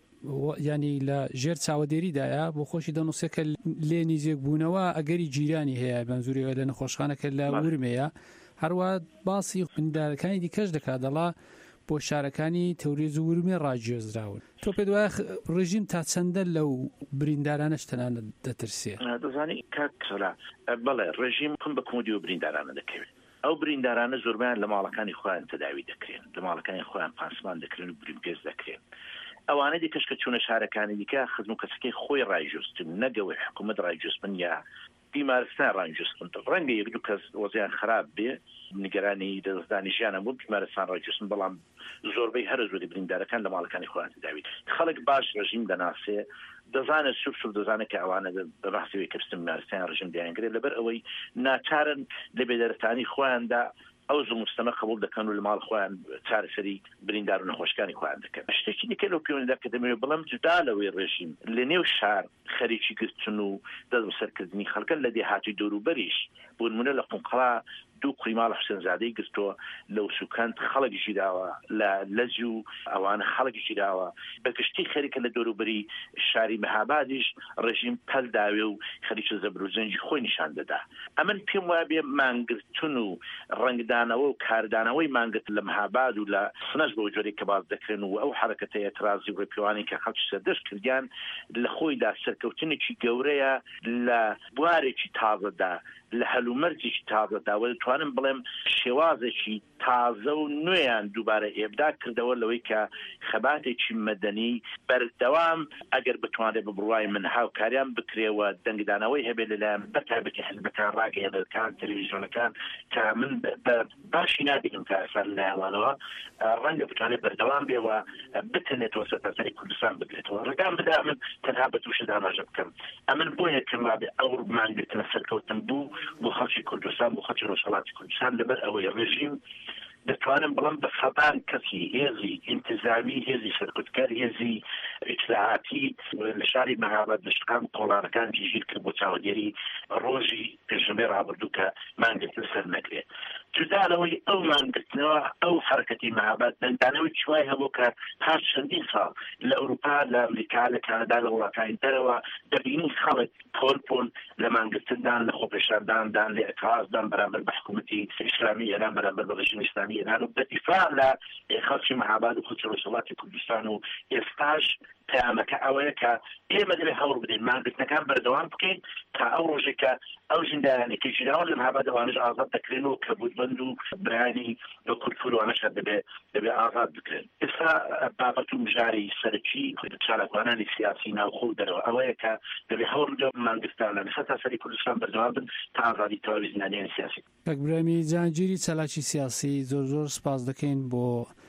ینی لە ژێر چاوەدێریدایە بۆ خۆشی دەنووسێکە لێ نزیک بوونەوە ئەگەری جیرانی هەیە بەنزوری لە نەخۆشخانەکە لە ورمەیە هەروە باسی بریندارەکانی دیکەش دەکات دەڵا بۆ شارەکانی تەوریز و ورمێ ڕاگوێزراون تۆ پێ دوای ڕژیم تا چەندە لەو بریندارانەش تەنانە دەترسێ دەزانی کاکسەلا بەڵێ ڕژیم کم بە کۆمەدی و بریندارانە دەکەوێت ئەو بریندارانە زۆربیان لە ماڵەکانی خۆیان تەداوی دەکرێن لە ماڵەکانی خۆیان پانسمان دەکرێن و برینگێز دەکرێن ئەوانە دیکەش کە چوونە شارەکانی دیکە خزم و کەسەکەی خۆی ڕایجوستن نەگەوەی حکوومەت ڕایجوستن یا بیمارستان ڕانجوستن ڕەنگە یەک دوو کەس وەزیان خراپ بێ نیگەرانی دەستدانی ژیانە بوو بیمارستان ڕایجوستن بەڵام زۆربەی هەر زۆری بریندارەکان لە ماڵەکانی خۆیان تداوی خەڵک باش ڕژیم دەناسێ دەزانێت سوب سوب دەزانێت کە ئەوانە بە بەحسیەوەی کەستن بیمارستان ڕژیم دەیانگرێت لەبەر ئەوەی ناچارن لە بێدەرەتانی خۆیاندا ئەو زمستەمە قبول دەکەن و لە ماڵ خۆیان چارەسەری بریندار و نەخۆشکانی خۆیان دەکەن شتێکی دیکە لەو پیوەنەدا کە دەمەوێت بەڵام جودا لەوەی ڕژیم لە نێو شار خەریکی گرتن و دەست بەسەرکردنی خەڵکە لە دێهاتی دەوروبەریش بۆ نمونە لە قونقڵا دوو قیمال حسێنزادەی گرتووە لەو سوکانت خەڵک ژیراوە لە لەج و ئەوانە خەڵک ژیراوە بە گشتی خەریکە لە دەوروبەری شاری مەهابادیش ڕژیم پەلداوێ و خەریکە زەبروزەنجی خۆی نیشان دەدا ئەمن پێم وایە بێ مانگرتن و ڕنگدانەوە و کاردانەوەی مانگرت لە مەهاباد و لە سنەش بۆ جۆرێک کە باز دەکرێن و ئەو حرەکەتە ئێترازی و ڕێپیوانی کە خەڵکی سەردەست کردیان لە خۆیدا سەرکەوتنێکی گەورەیە لە بوارێکی تازەدا لە هەلومەرجێکی تازەدا و دەتوانم بڵێم شێوازێکی تازە و نوێیان دووبارە ئێبدا کردەوە لەوەی کە خەباتێکی مەدەنی بەردەوام ئەگەر بتوانێت بە بڕوای من هاوکاریان بکرێەوە دەنگدانەوەی هەبێت لەلایەن بەتایبەتی حزبەکان ڕاگەیەنەکان تەلەڤیزیۆنەکان کە من باشی نابینم کە ئەسەر لایەنەوە ڕەنگە بتوانێت بەردەوام بێەوە بتنێتەوە سەرتاسەری کوردستان بگرێتەوە ڕێگان بدا من تەنها بە تووشە داماژە بکەم ئەمن بۆ یەکەم ئەو مانگرتنە سەرکەوتن بوو بۆ خەڵکی کوردستان بۆ خەڵکی ڕۆژهەڵاتی کوردستان لەبەر ئەوەی ڕژیم دەتوانم بڵم بە خەبان کەسی هێزی ئینتزامی هێزی سەرکوتکار هێزی ئیسلاحاتی لە شاری مەهاباد لە شقام قۆڵانەکان جیژیر کرد بۆ چاوەدێری ڕۆژی پێشەمبێ ڕابردوو کە مانگرتن سەر نەکرێت جودا لەوەی ئەو مانگرتنەوە ئەو حرەکەتی مەهاباد دەنگدانەوەی چوای هەبوو کە پاش چەندین ساڵ لە ئەوروپا لە ئەمریکا لە کانادا لە وڵاتانی دەرەوە دەبینی خەڵک پۆل پۆل لە مانگرتندان لە خۆپێشانداندان لە ئەترازدان بەرامبەر بە حکوومەتی ئیسلامی ئێران بەرامبەر بە ڕژیمی ئیسلامی ئێران و بەدیفاع لە خەڵکی مەهاباد و خەڵکی ڕۆژهەڵاتی کوردستان و ئێستاش پەیامەکە ئەوەیە کە ئێمە دەبێت هەوڵ بدەین مانگرتنەکان بەردەوام بکەین تا ئەو ڕۆژێکە ئەو ژیندارانێکی ژیراون لە مەهاباد ئەوانش ئازاد دەکرێن و کەبودبەند و برانی کولتورۆنەش دەبێت دەبێت ئازاد بکرێن ئێستا بابەت و مژاری سەرکی چالاکوانانی سیاسی ناوخۆ دەرەوە ئەوەیە کە دەبێت هەوڵ بدەین مانگرتان لە سەرتاسەری کوردستان بەردەوام بن تا ئازادی تەواوی زیندانیانی سیاسی. کاکبرامی جانگیری چالاکی سیاسی زۆر زۆر سپاس دەکەین بۆ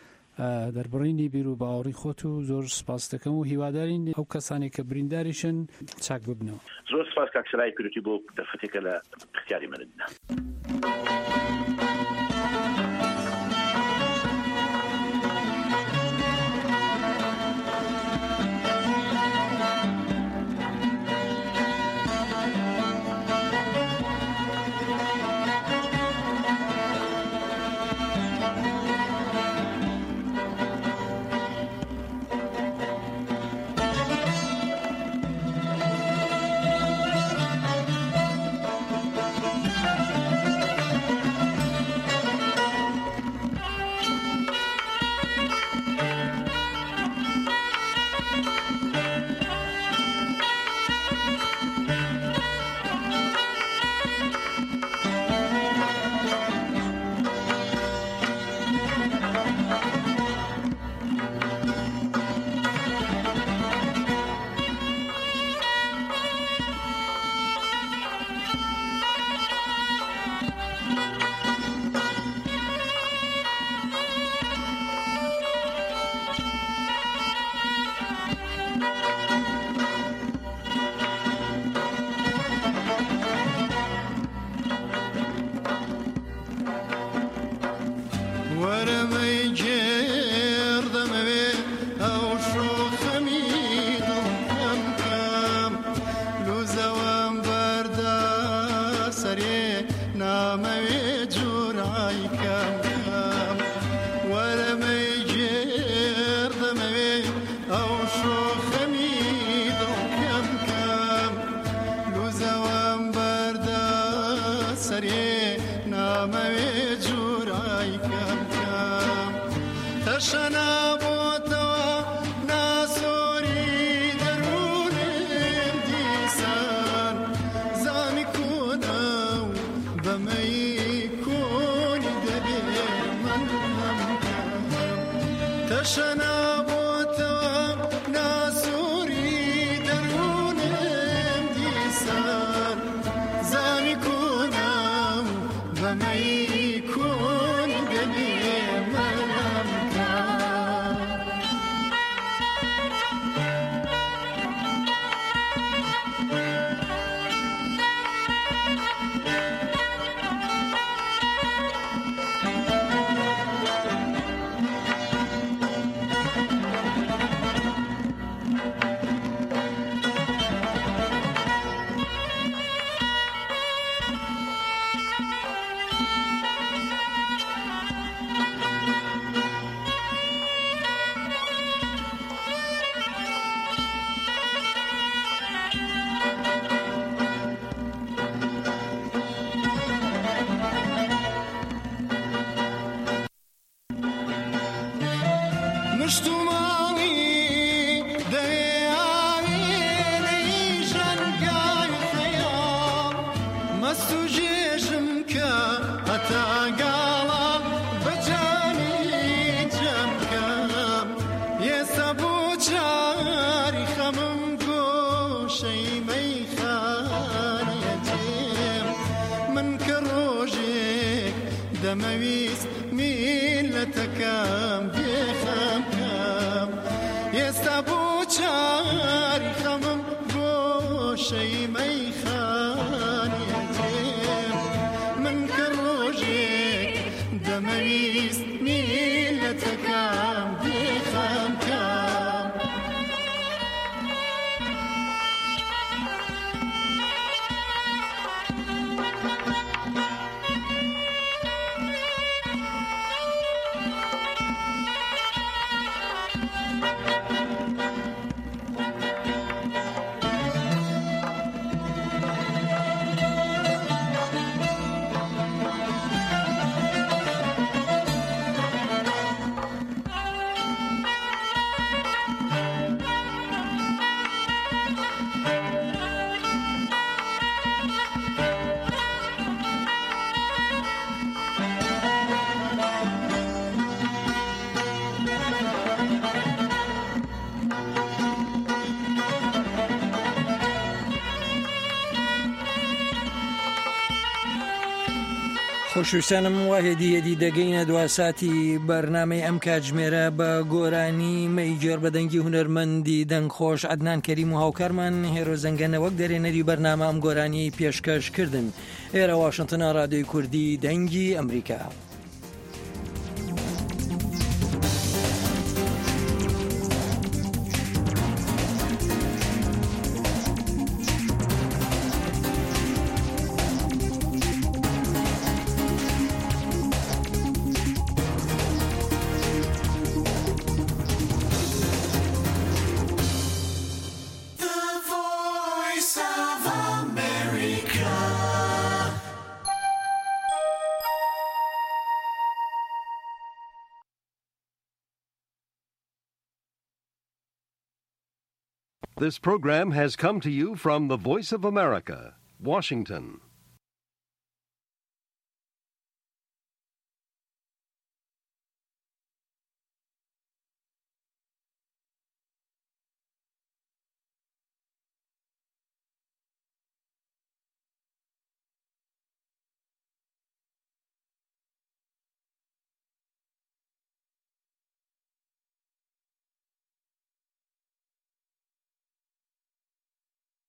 دەربڕینی بیر و باوەڕی خۆت و زۆر سپاس دەکەم و هیوادارین ئەو کەسانی کە برینداریشن چاک ببنەوە. زۆر سپاس کاکسەلای پیرۆتی بۆ دەرفەتێکە لە اختیاری منتدا. بمي كون قلي دمويس ملتكم بخم كم يستبو چاري خمم بوشي ميخان يتيم من كروجك دمويس ملتكم بخم كم خۆشویستانم وهێدی هێدی دەگەینە دواساتی بەرنامەی ئەم کاتژمێرە بە گۆرانی مەیجێر بەدەنگی هونەرمەندی دەنگخۆش عەدنان کەریم و هاوکارمان هێرۆ زەنگەنە وەک دەرێنەری بەرنامە ئەم گۆرانی پێشکەشکردن. ئێرە واشنتنە ڕادیۆی کوردی دەنگی ئەمریکا. This program has come to you from the Voice of America, Washington.